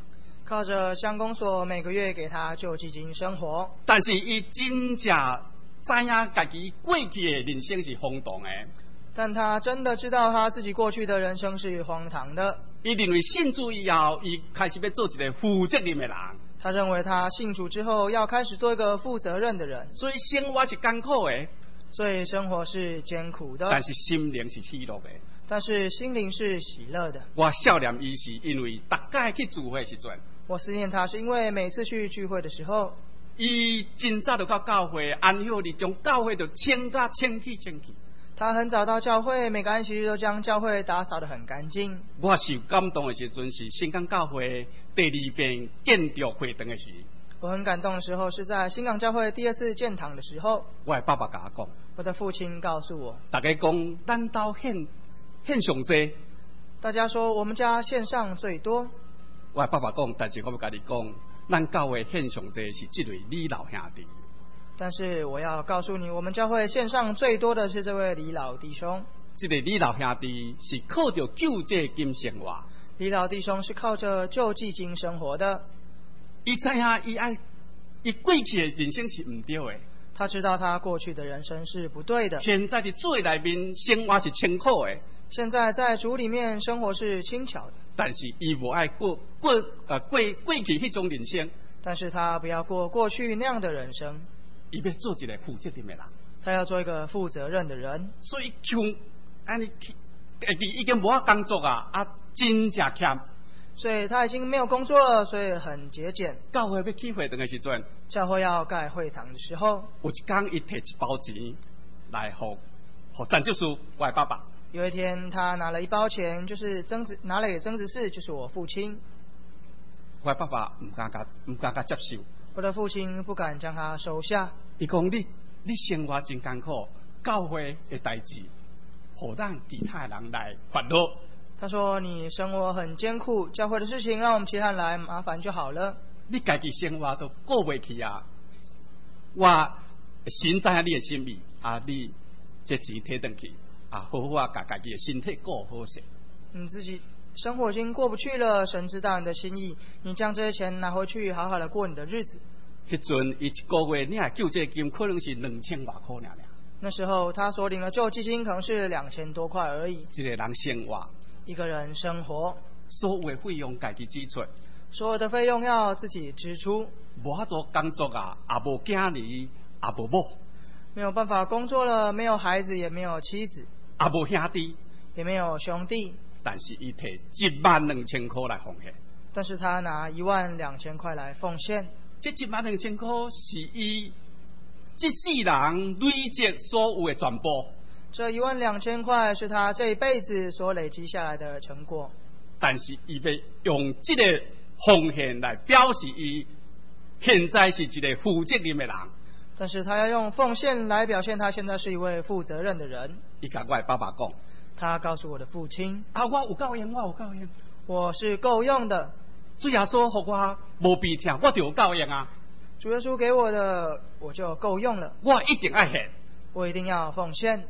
靠着乡公所每个月给他救济金生活。 但是伊真正知影家己过去的人生是荒唐的。 但他真的知道他自己过去的人生是荒唐的。 伊认为信主以后，伊开始要做一个负责任的人。 他认为他信主之后要开始做一个负责任的人。 所以生活是艰苦的， 所以生活是艰苦的。 但是心灵是喜乐的。 但是心灵是喜乐的。 我想念伊是因为大概去聚会时阵， 我思念他是因为每次去聚会的时候， 伊真早就到教会，安休日将教会就清甲清气清气。 他很早到教会，每个安息日都将教会打扫得很干净。 我受感动的时阵是新港教会第二遍建筑会堂的时。 我很感动的时候是在新港教会第二次建堂的时候。 我的爸爸甲我讲， 我的父亲告诉我， 大家讲咱兜献献上济。 大家说我们家献上最多。 我的爸爸讲，但是我要甲你讲，咱教会献上济是这位李老兄弟。 但是我要告诉你，我们教会献上最多的是这位李老弟兄。 这个李老兄弟是靠着救济金生活。 李老弟兄是靠着救济金生活的。 伊知影伊爱，伊过去的人生是唔对的。 他知道他过去的人生是不对的。 现在的罪内面生活是清苦的。 现在在主里面生活是轻巧的。 但是伊无爱过过呃过过去迄种人生。 但是他不要过过去那样的人生。 伊要做一个负责任的人， 他要做一个负责任的人。 所以像安尼，家己已经无法工作啊，啊，真正欠。 所以他已经没有工作了，所以很节俭。 教会要起会堂的时阵， 教会要盖会堂的时候， 有一天伊摕一包钱来互互詹教授，我的爸爸。 有一天他拿了一包钱，就是曾子拿了给曾子嗣，就是我父亲。 我的爸爸唔敢甲唔敢甲接受。 我的父亲不敢将他收下。 伊讲你你生活真艰苦，教会的代志，互咱其他人来烦恼。 他说你生活很艰苦，教会的事情让我们其他人来麻烦就好了。 你家己生活都过不去啊！我神知影你的心意啊，你这钱摕回去啊，好好啊，把家己的身体过好些。 你自己生活已经过不去了，神知道你的心意，你将这些钱拿回去，好好的过你的日子。 迄阵伊一个月领救济金可能是两千外块尔尔。 那时候他所领的救济金可能是两千多块而已。 一个人生活， 一个人生活， 所有的费用家己支出， 所有的费用要自己支出。 无法做工作啊，也无囝儿，也无某， 没有办法工作了，没有孩子，也没有妻子， 也无兄弟， 也没有兄弟。 但是伊摕一万两千块来奉献。 但是他拿一万两千块来奉献。 这一万两千块是伊这世人累积所有的全部。 这一万两千块是他这一辈子所累积下来的成果。 但是伊要用这个奉献来表示伊现在是一个负责任的人。 但是他要用奉献来表现他现在是一位负责任的人。 伊甲我的爸爸讲， 他告诉我的父亲， 啊，我有够用，我有够用， 我是够用的。 主耶稣给我无鼻痛，我就有够用啊。 主耶稣给我的，我就够用了。 我一定爱献， 我一定要奉献。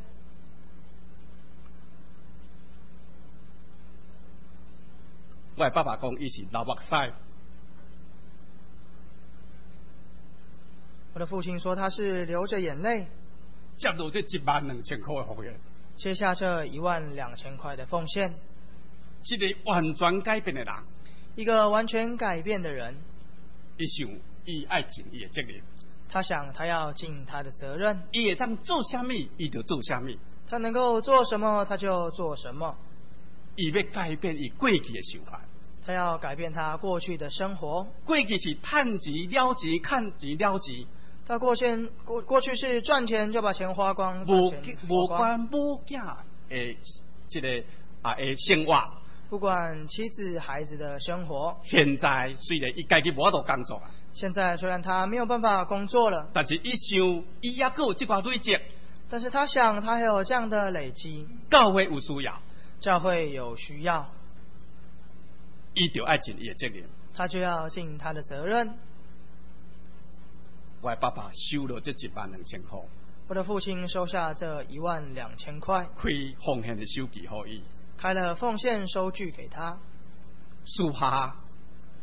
我的爸爸讲，伊是流目屎。 我的父亲说他是流着眼泪接到这一万两千块的奉献， 接下这一万两千块的奉献。 一个完全改变的人， 一个完全改变的人。 伊想伊爱尽伊的责任， 他想他要尽他的责任。 伊会当做啥物，伊就做啥物。 他能够做什么，他就做什么。 伊要改变伊过去的想法。 他要改变他过去的生活。 过去是趁钱了钱，看钱了钱。 他过去过过去是赚钱就把钱花光， 无无管母囝诶，这个啊诶生活， 不管妻子孩子的生活。 现在虽然伊家己无法度工作啊， 现在虽然他没有办法工作了， 但是伊想伊也够有这寡累积， 但是他想他还有这样的累积。 教会有需要， 教会有需要， 伊就爱尽伊的责任， 他就要尽他的责任。 我的爸爸收了这一万两千块， 我的父亲收下这一万两千块， 开奉献的手机给伊， 开了奉献收据给他。 私下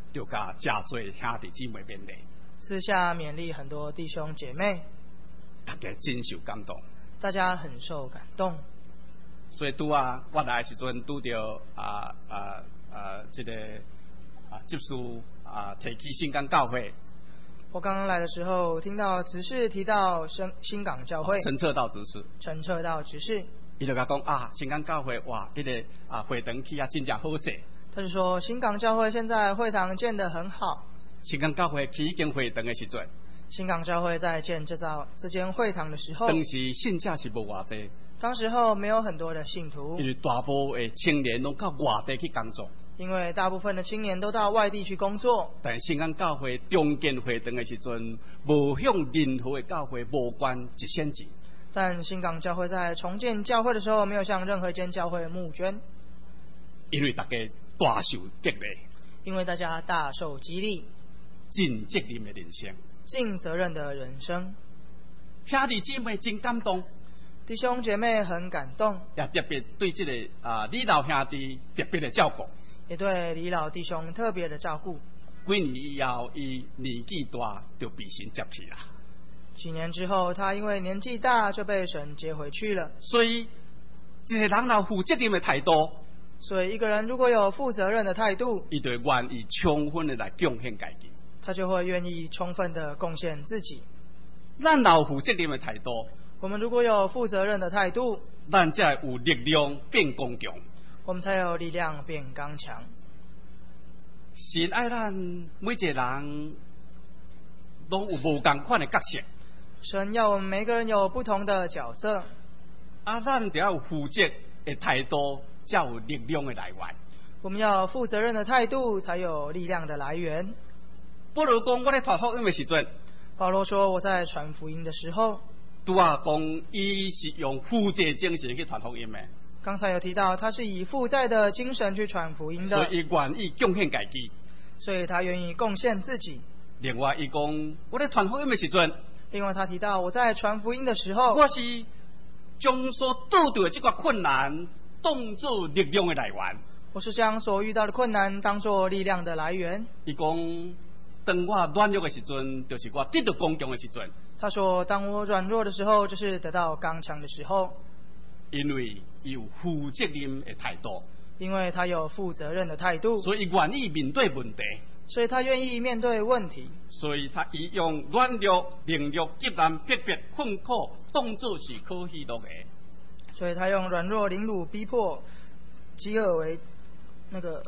就甲真侪兄弟姊妹勉励， 私下勉励很多弟兄姐妹， 大家真受感动。 大家很受感动。 所以拄啊，我来的时阵拄着啊啊啊，这个啊执事啊提起新港教会。 我刚刚来的时候，听到执事提到新新港教会， 陈策道执事， 陈策道执事， 伊就甲讲啊，新港教会哇，迄、那个啊会堂起啊真正好势。 他就说新港教会现在会堂建得很好。 新港教会起一间会堂的时阵， 新港教会在建这造这间会堂的时候， 当时信者是无偌济， 当时候没有很多的信徒， 因为大部分的青年拢到外地去工作。 因为大部分的青年都到外地去工作， 但新港教会中建会堂的时阵，无向任何的教会无关一仙钱。 但新港教会在重建教会的时候，没有向任何一间教会募捐， 因为大家大受激励， 因为大家大受激励， 尽责任的人生， 尽责任的人生。 兄弟姊妹真感动， 弟兄姐妹很感动， 也特别对这个啊李老兄弟特别的照顾。 也对李老弟兄特别的照顾。 几年以后，伊年纪大，就被神接去啦。 几年之后，他因为年纪大，就被神接回去了。 所以，一个人有负责任的态度， 所以一个人如果有负责任的态度， 伊就愿意充分的来贡献家己， 他就会愿意充分的贡献自己。 咱有负责任的态度， 我们如果有负责任的态度， 咱才有力量变刚强。 我们才有力量变刚强。 神爱咱每一个人拢有无同款的角色， 神要我们每个人有不同的角色， 啊，咱就要有负责的态度，才有力量的来源。 我们要负责任的态度，才有力量的来源。 保罗讲，我在传福音的时阵， 保罗说我在传福音的时候， 拄啊讲，伊是用负责精神去传福音的。 刚才有提到，他是以负债的精神去传福音的， 所以伊愿意贡献家己， 所以他愿意贡献自己。 另外，伊讲我在传福音的时阵， 另外他提到我在传福音的时候， 我是将所拄到的这个困难当作力量的来源。 我是将所遇到的困难当作力量的来源。 伊讲，当我软弱的时阵，就是我得到刚强的时阵。 他说，当我软弱的时候，就是得到刚强的时候。 因为伊有负责任的态度， 因为他有负责任的态度， 所以愿意面对问题， 所以他愿意面对问题， 所以他以用软弱、凌辱、急难、逼迫、困苦，当作是可喜乐的。 所以他用软弱、凌辱、逼迫、饥饿为那个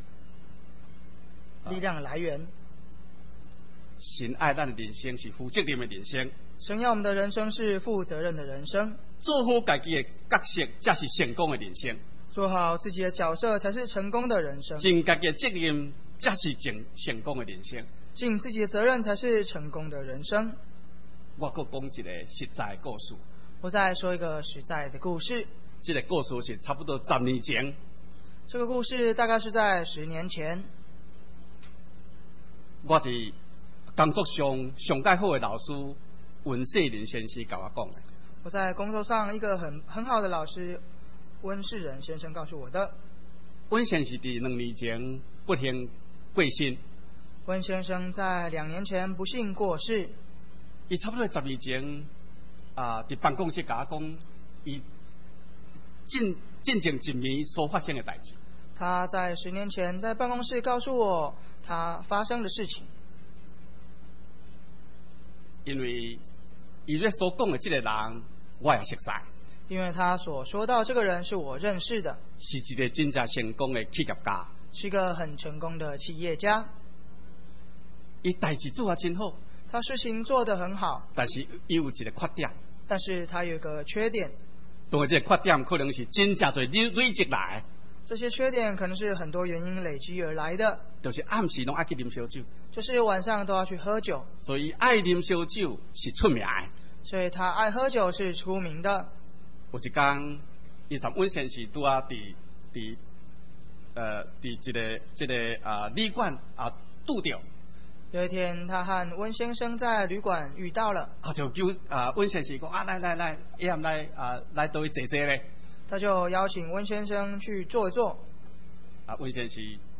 力量的来源。啊、 神爱咱的人生是负责任的人生， 神要我们的人生是负责任的人生。 做好家己的角色，才是成功的人生。 做好自己的角色，才是成功的人生。 尽家己的责任，才是成成功的人生。 尽自己的责任，才是成功的人生。 我再讲一个实在的故事。 我再说一个实在的故事。 这个故事是差不多十年前。 这个故事大概是在十年前。 我伫工作上上介好的老师温世仁先生甲我讲的。 我在工作上一个很很好的老师温世仁先生告诉我的。 温先生伫两年前不幸过身。 温先生在两年前不幸过世。 伊差不多十年前啊，伫办公室甲我讲，伊进进前一年所发生的代志。 他在十年前在办公室告诉我他发生的事情。 因为伊咧所讲的这个人，我也熟悉。 因为他所说到这个人是我认识的， 是一个真正成功的企业家， 是一个很成功的企业家。 伊代志做得真好， 他事情做得很好， 但是伊有一个缺点。 但是他有一个缺点。 当然，这个缺点可能是真正侪累累积来。 这些缺点可能是很多原因累积而来的。 就是暗时拢爱去啉烧酒， 就是晚上都要去喝酒。 所以爱啉烧酒是出名的。 所以他爱喝酒是出名的。 有一天，伊参温先生拄啊伫伫呃伫一个这个啊旅馆啊拄着。 有一天，他和温先生在旅馆遇到了。 啊，就叫啊温先生讲啊，来来来，伊含来啊来倒去坐坐咧。 他就邀请温先生去坐一坐。 啊，温先生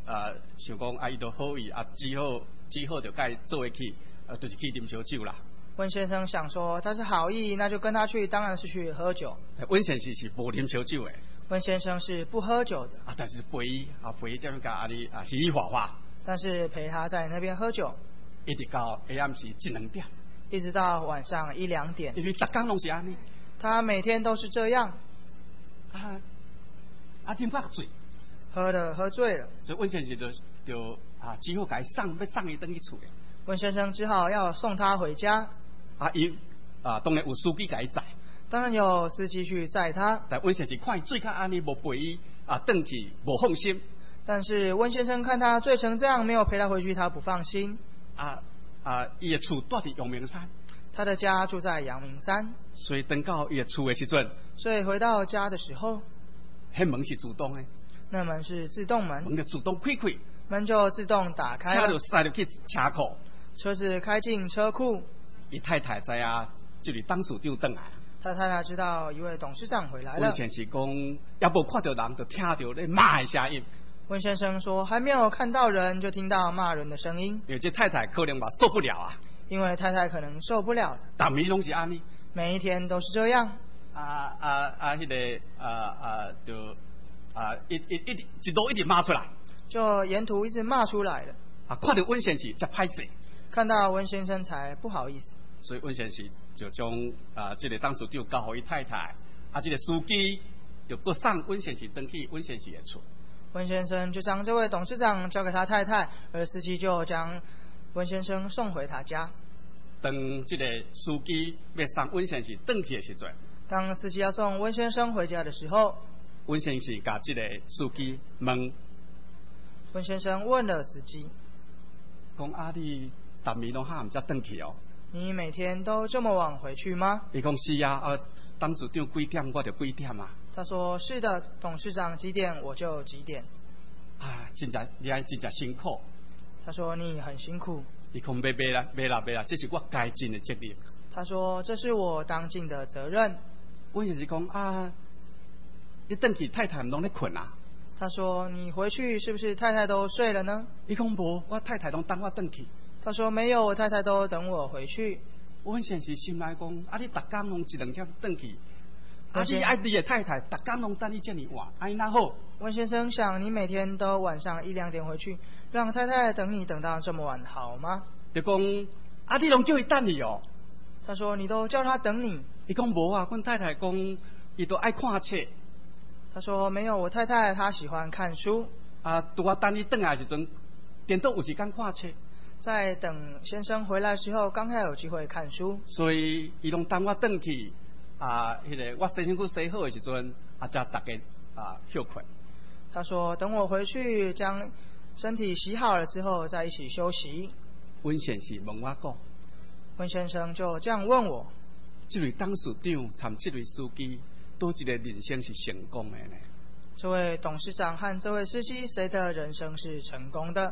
呃想讲啊，伊都好意啊，只好只好就甲伊做伙去，呃，就是去啉烧酒啦。 温先生想说他是好意，那就跟他去，当然是去喝酒。 温先生是无啉烧酒的。 温先生是不喝酒的。 啊，但是陪伊啊陪伊点样甲啊你啊嘻嘻哈哈。 但是陪他在那边喝酒， 一直到下暗时一两点。 一直到晚上一两点。 因为逐工拢是安尼。 他每天都是这样。 啊啊，啉饱醉。 喝的喝醉了。 所以温先生就就啊只好甲伊送，要送伊转去厝的。 温先生只好要送他回家。 啊，伊啊当然有司机甲伊载。 当然有司机去载他。 但温先生看伊醉到安尼，无陪伊啊转去，无放心。 但是温先生看他醉成这样，没有陪他回去，他不放心。 啊啊，伊的厝住伫阳明山。 他的家住在阳明山。 所以等到伊的厝的时阵， 所以回到家的时候， 迄门是自动的。 那门是自动门。 门就自动开开。 门就自动打开了。 车就塞入去车库。 车子开进车库。 伊太太知啊，这里董事长回来。 他太太知道一位董事长回来了。 温先生讲，也无看到人，就听到咧骂的声音。 温先生说，还没有看到人，就听到骂人的声音。 因为这太太可能吧受不了啊。 因为太太可能受不了了。 逐暝拢是安尼。 每一天都是这样。 啊啊啊！迄、那个啊啊，就啊一一一直一路一直骂出来。 就沿途一直骂出来了。 啊，看到温先生才歹势。 看到温先生才不好意思。 所以温先生就将啊，这个董事长交给伊太太，啊，这个司机就搁送温先生登去温先生的厝。 温先生就将这位董事长交给他太太，而司机就将温先生送回他家。 当这个司机要送温先生登去的时阵， 当司机要送温先生回家的时候， 温先生甲这个司机问， 温先生问了司机， 讲啊，你逐暝拢喊唔才登去哦？ 你每天都这么晚回去吗？ 伊讲是啊，啊，董事长几点我就几点啊。 他说是的，董事长几点我就几点。 啊，真正你爱真正辛苦。 他说你很辛苦。 伊讲别别啦，别啦别啦，这是我该尽的责任。 他说这是我当尽的责任。 我就是讲啊，你登去太太唔拢咧困啊？ 他说你回去是不是太太都睡了呢？ 伊讲无，我太太拢等我登去。 他说没有，我太太都等我回去。 温先生心内讲，啊你逐工拢一两点登去，啊你爱你的太太逐工拢等你这么晚，安尼哪好？ 温先生想，你每天都晚上一两点回去，让太太等你等到这么晚，好吗？ 就讲啊你拢叫伊等你哦。 他说你都叫他等你。 伊讲无啊，阮太太讲伊都爱看册。 他说没有，我太太她喜欢看书。 啊，拄我等你转来的时阵，颠倒有时间看册。 在等先生回来的时候，刚好有机会看书。 所以伊拢等我转去啊，迄、那个我洗身躯洗好的时阵，啊，才大家啊休困。 他说等我回去将身体洗好了之后，再一起休息。 温先生问我讲， 温先生就这样问我： 这位董事长参这位司机，多一个人生是成功的呢？ 这位董事长和这位司机，谁的人生是成功的？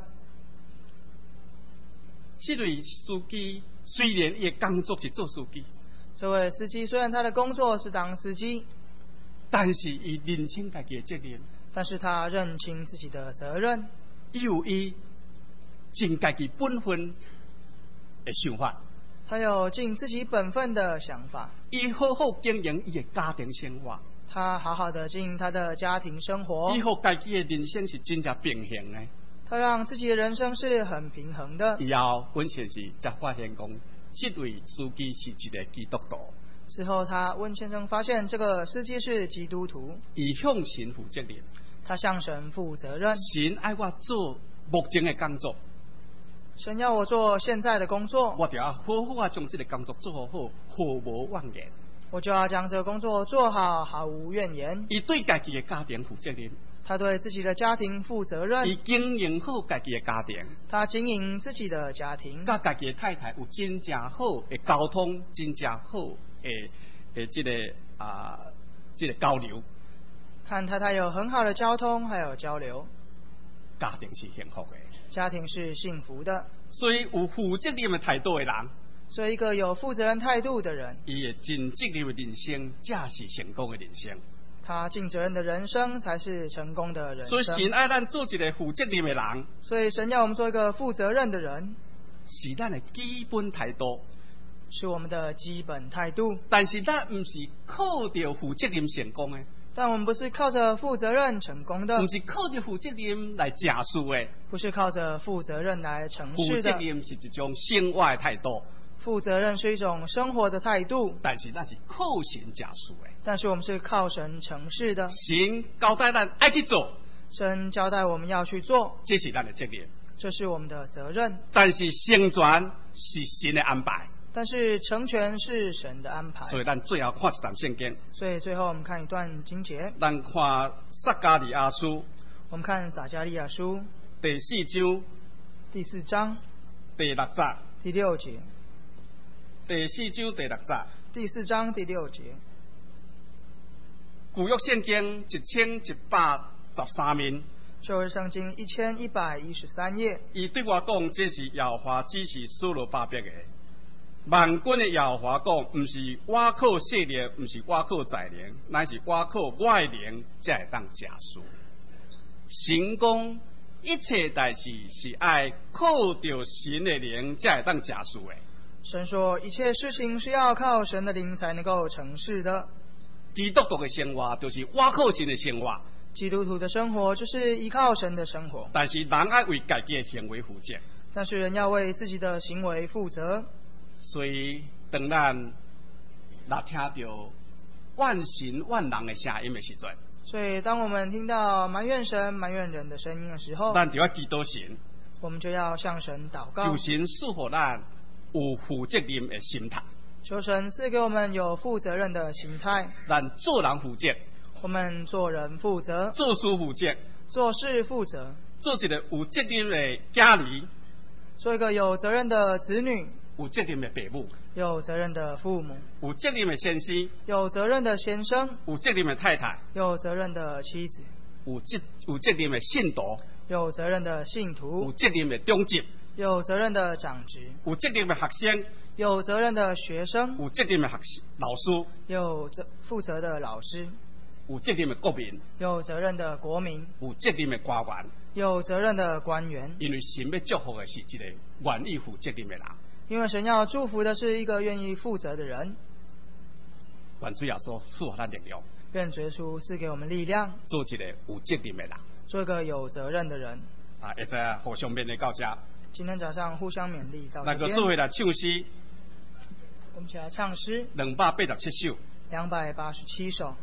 这位司机虽然伊的工作是做司机， 这位司机虽然他的工作是当司机， 但是伊认清家己的责任， 但是他认清自己的责任， 伊有伊尽家己本分的想法， 他有尽自己本分的想法， 伊好好经营伊的家庭生活， 他好好的经营他的家庭生活， 伊好家己的人生是真正平衡的。 他让自己的人生是很平衡的。 以后温先生才发现讲，这位司机是一个基督徒。 事后他温先生发现这个司机是基督徒， 伊向神负责任， 他向神负责任。 神爱我做目前的工作， 神要我做现在的工作， 我就要好好啊将这个工作做好，毫无怨言。 我就要将这个工作做好，毫无怨言。 伊对家己的家庭负责任。 他对自己的家庭负责任， 伊经营好家己的家庭， 他经营自己的家庭， 甲家己的太太有真正好的沟通，真正好的诶，这个啊，这个交流。 看太太有很好的交通，还有交流， 家庭是幸福的， 家庭是幸福的。 所以有负责任的态度的人， 所以一个有负责任态度的人， 伊的真正的人生，才是成功的人生。 他尽责任的人生才是成功的人生。 所以神爱咱做一个负责任的人， 所以神要我们做一个负责任的人， 是咱的基本态度， 是我们的基本态度。 但是咱唔是靠着负责任成功的， 但我们不是靠着负责任成功的， 唔是靠着负责任来正事的， 不是靠着负责任来成负事的。 责任是一种生活的态度， 负责任是一种生活的态度， 但是咱是靠神正事的。 但是我们是靠神成事的。 神交代咱爱去做， 神交代我们要去做， 这是咱的责任。 这是我们的责任。 但是成全是神的安排， 但是成全是神的安排。 所以咱最后看一段圣经。 所以最后我们看一段经节。 咱看撒迦利亚书， 我们看撒迦利亚书第四章第四章第六节。 第六节。 第四章第六节。 第四章第六节。 旧约圣经一千一百十三面。 旧约圣经一千一百一十三页。 伊对我讲，这是耶和华指示所罗巴伯的。万军的耶和华讲，不是我靠势力，不是我靠才能，乃是我靠我的灵才会当成事。神讲一切代志是爱靠着神的灵才会当成事的。 神说一切事情是要靠神的灵才能够成事的。 基督徒的生活就是我靠神的生活。 基督徒的生活就是依靠神的生活。 但是人爱为家己的行为负责。 但是人要为自己的行为负责。 所以当咱若听到怨神怨人的声音的时阵， 所以当我们听到埋怨神埋怨人的声音的时候， 咱就要祈祷神， 我们就要向神祷告， 求神赐予咱有负责任的心态。 求神赐给我们有负责任的心态。 咱做人负责， 我们做人负责， 做事负责， 做事负责， 做一个有责任的家儿， 做一个有责任的子女， 有责任的父母， 有责任的父母， 有责任的先生， 有责任的先生， 有责任的太太， 有责任的妻子， 有责有责任的信徒， 有责任的信有徒， 责任的中级， 有责任的长职， 有责任的学生， 有责任的学生， 有责任的学老师， 有责负责的老师， 有责任的国民， 有责任的国民， 有责任的官员， 有责任的官员。 因为神要祝福的是一个愿意负责任的人。 因为神要祝福的是一个愿意负责的人。 愿主耶稣赐予咱力量， 愿主耶稣赐给我们力量， 做一个有责任的人。 做一个有责任的人。 啊，会在互相勉励到这。 今天早上互相勉励到这那个边。 做伙来唱诗， 我们一起来唱诗， 两百八十七首。 两百八十七首。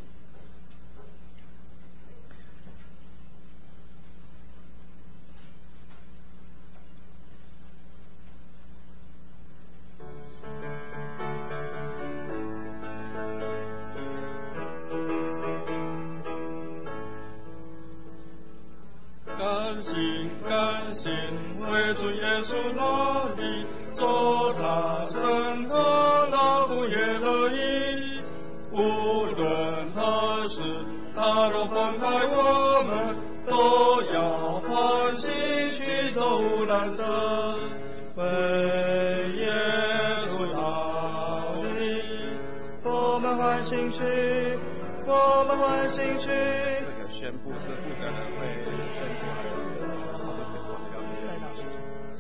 甘心甘心为主耶稣努力，做他圣工劳苦也乐意。无论何时，他若分开我们，都要欢喜去走无难舍，为耶稣劳力。 我们欢欣去，我们欢欣去。 这个宣布是负责人会宣布还是我们最后是要带到事情。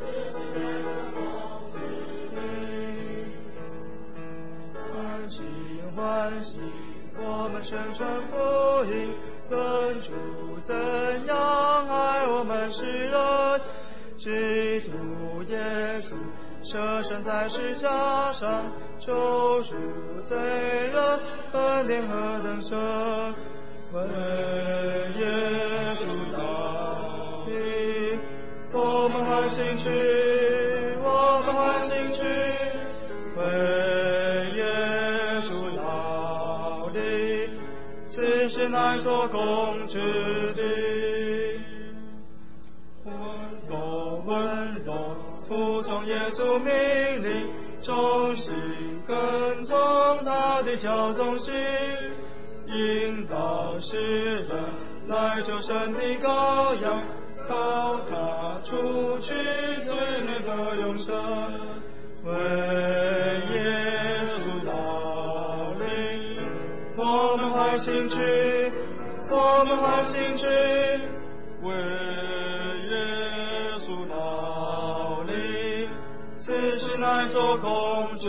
欢喜欢喜，我们宣传福音，论主怎样爱我们世人，基督耶稣舍身在十架上，救赎罪人，恩典何等深，为耶稣劳力。我们欢欣去，我们欢欣去，为耶稣劳力，此事乃做工之地。温柔温柔，服从耶稣命令，忠心跟从他的教宗心，引导世人来救神的羔羊，靠他除去罪孽的永生，为耶稣劳力。我们欢欢欣之，我们欢欣之， 为耶稣道理， 此事乃作空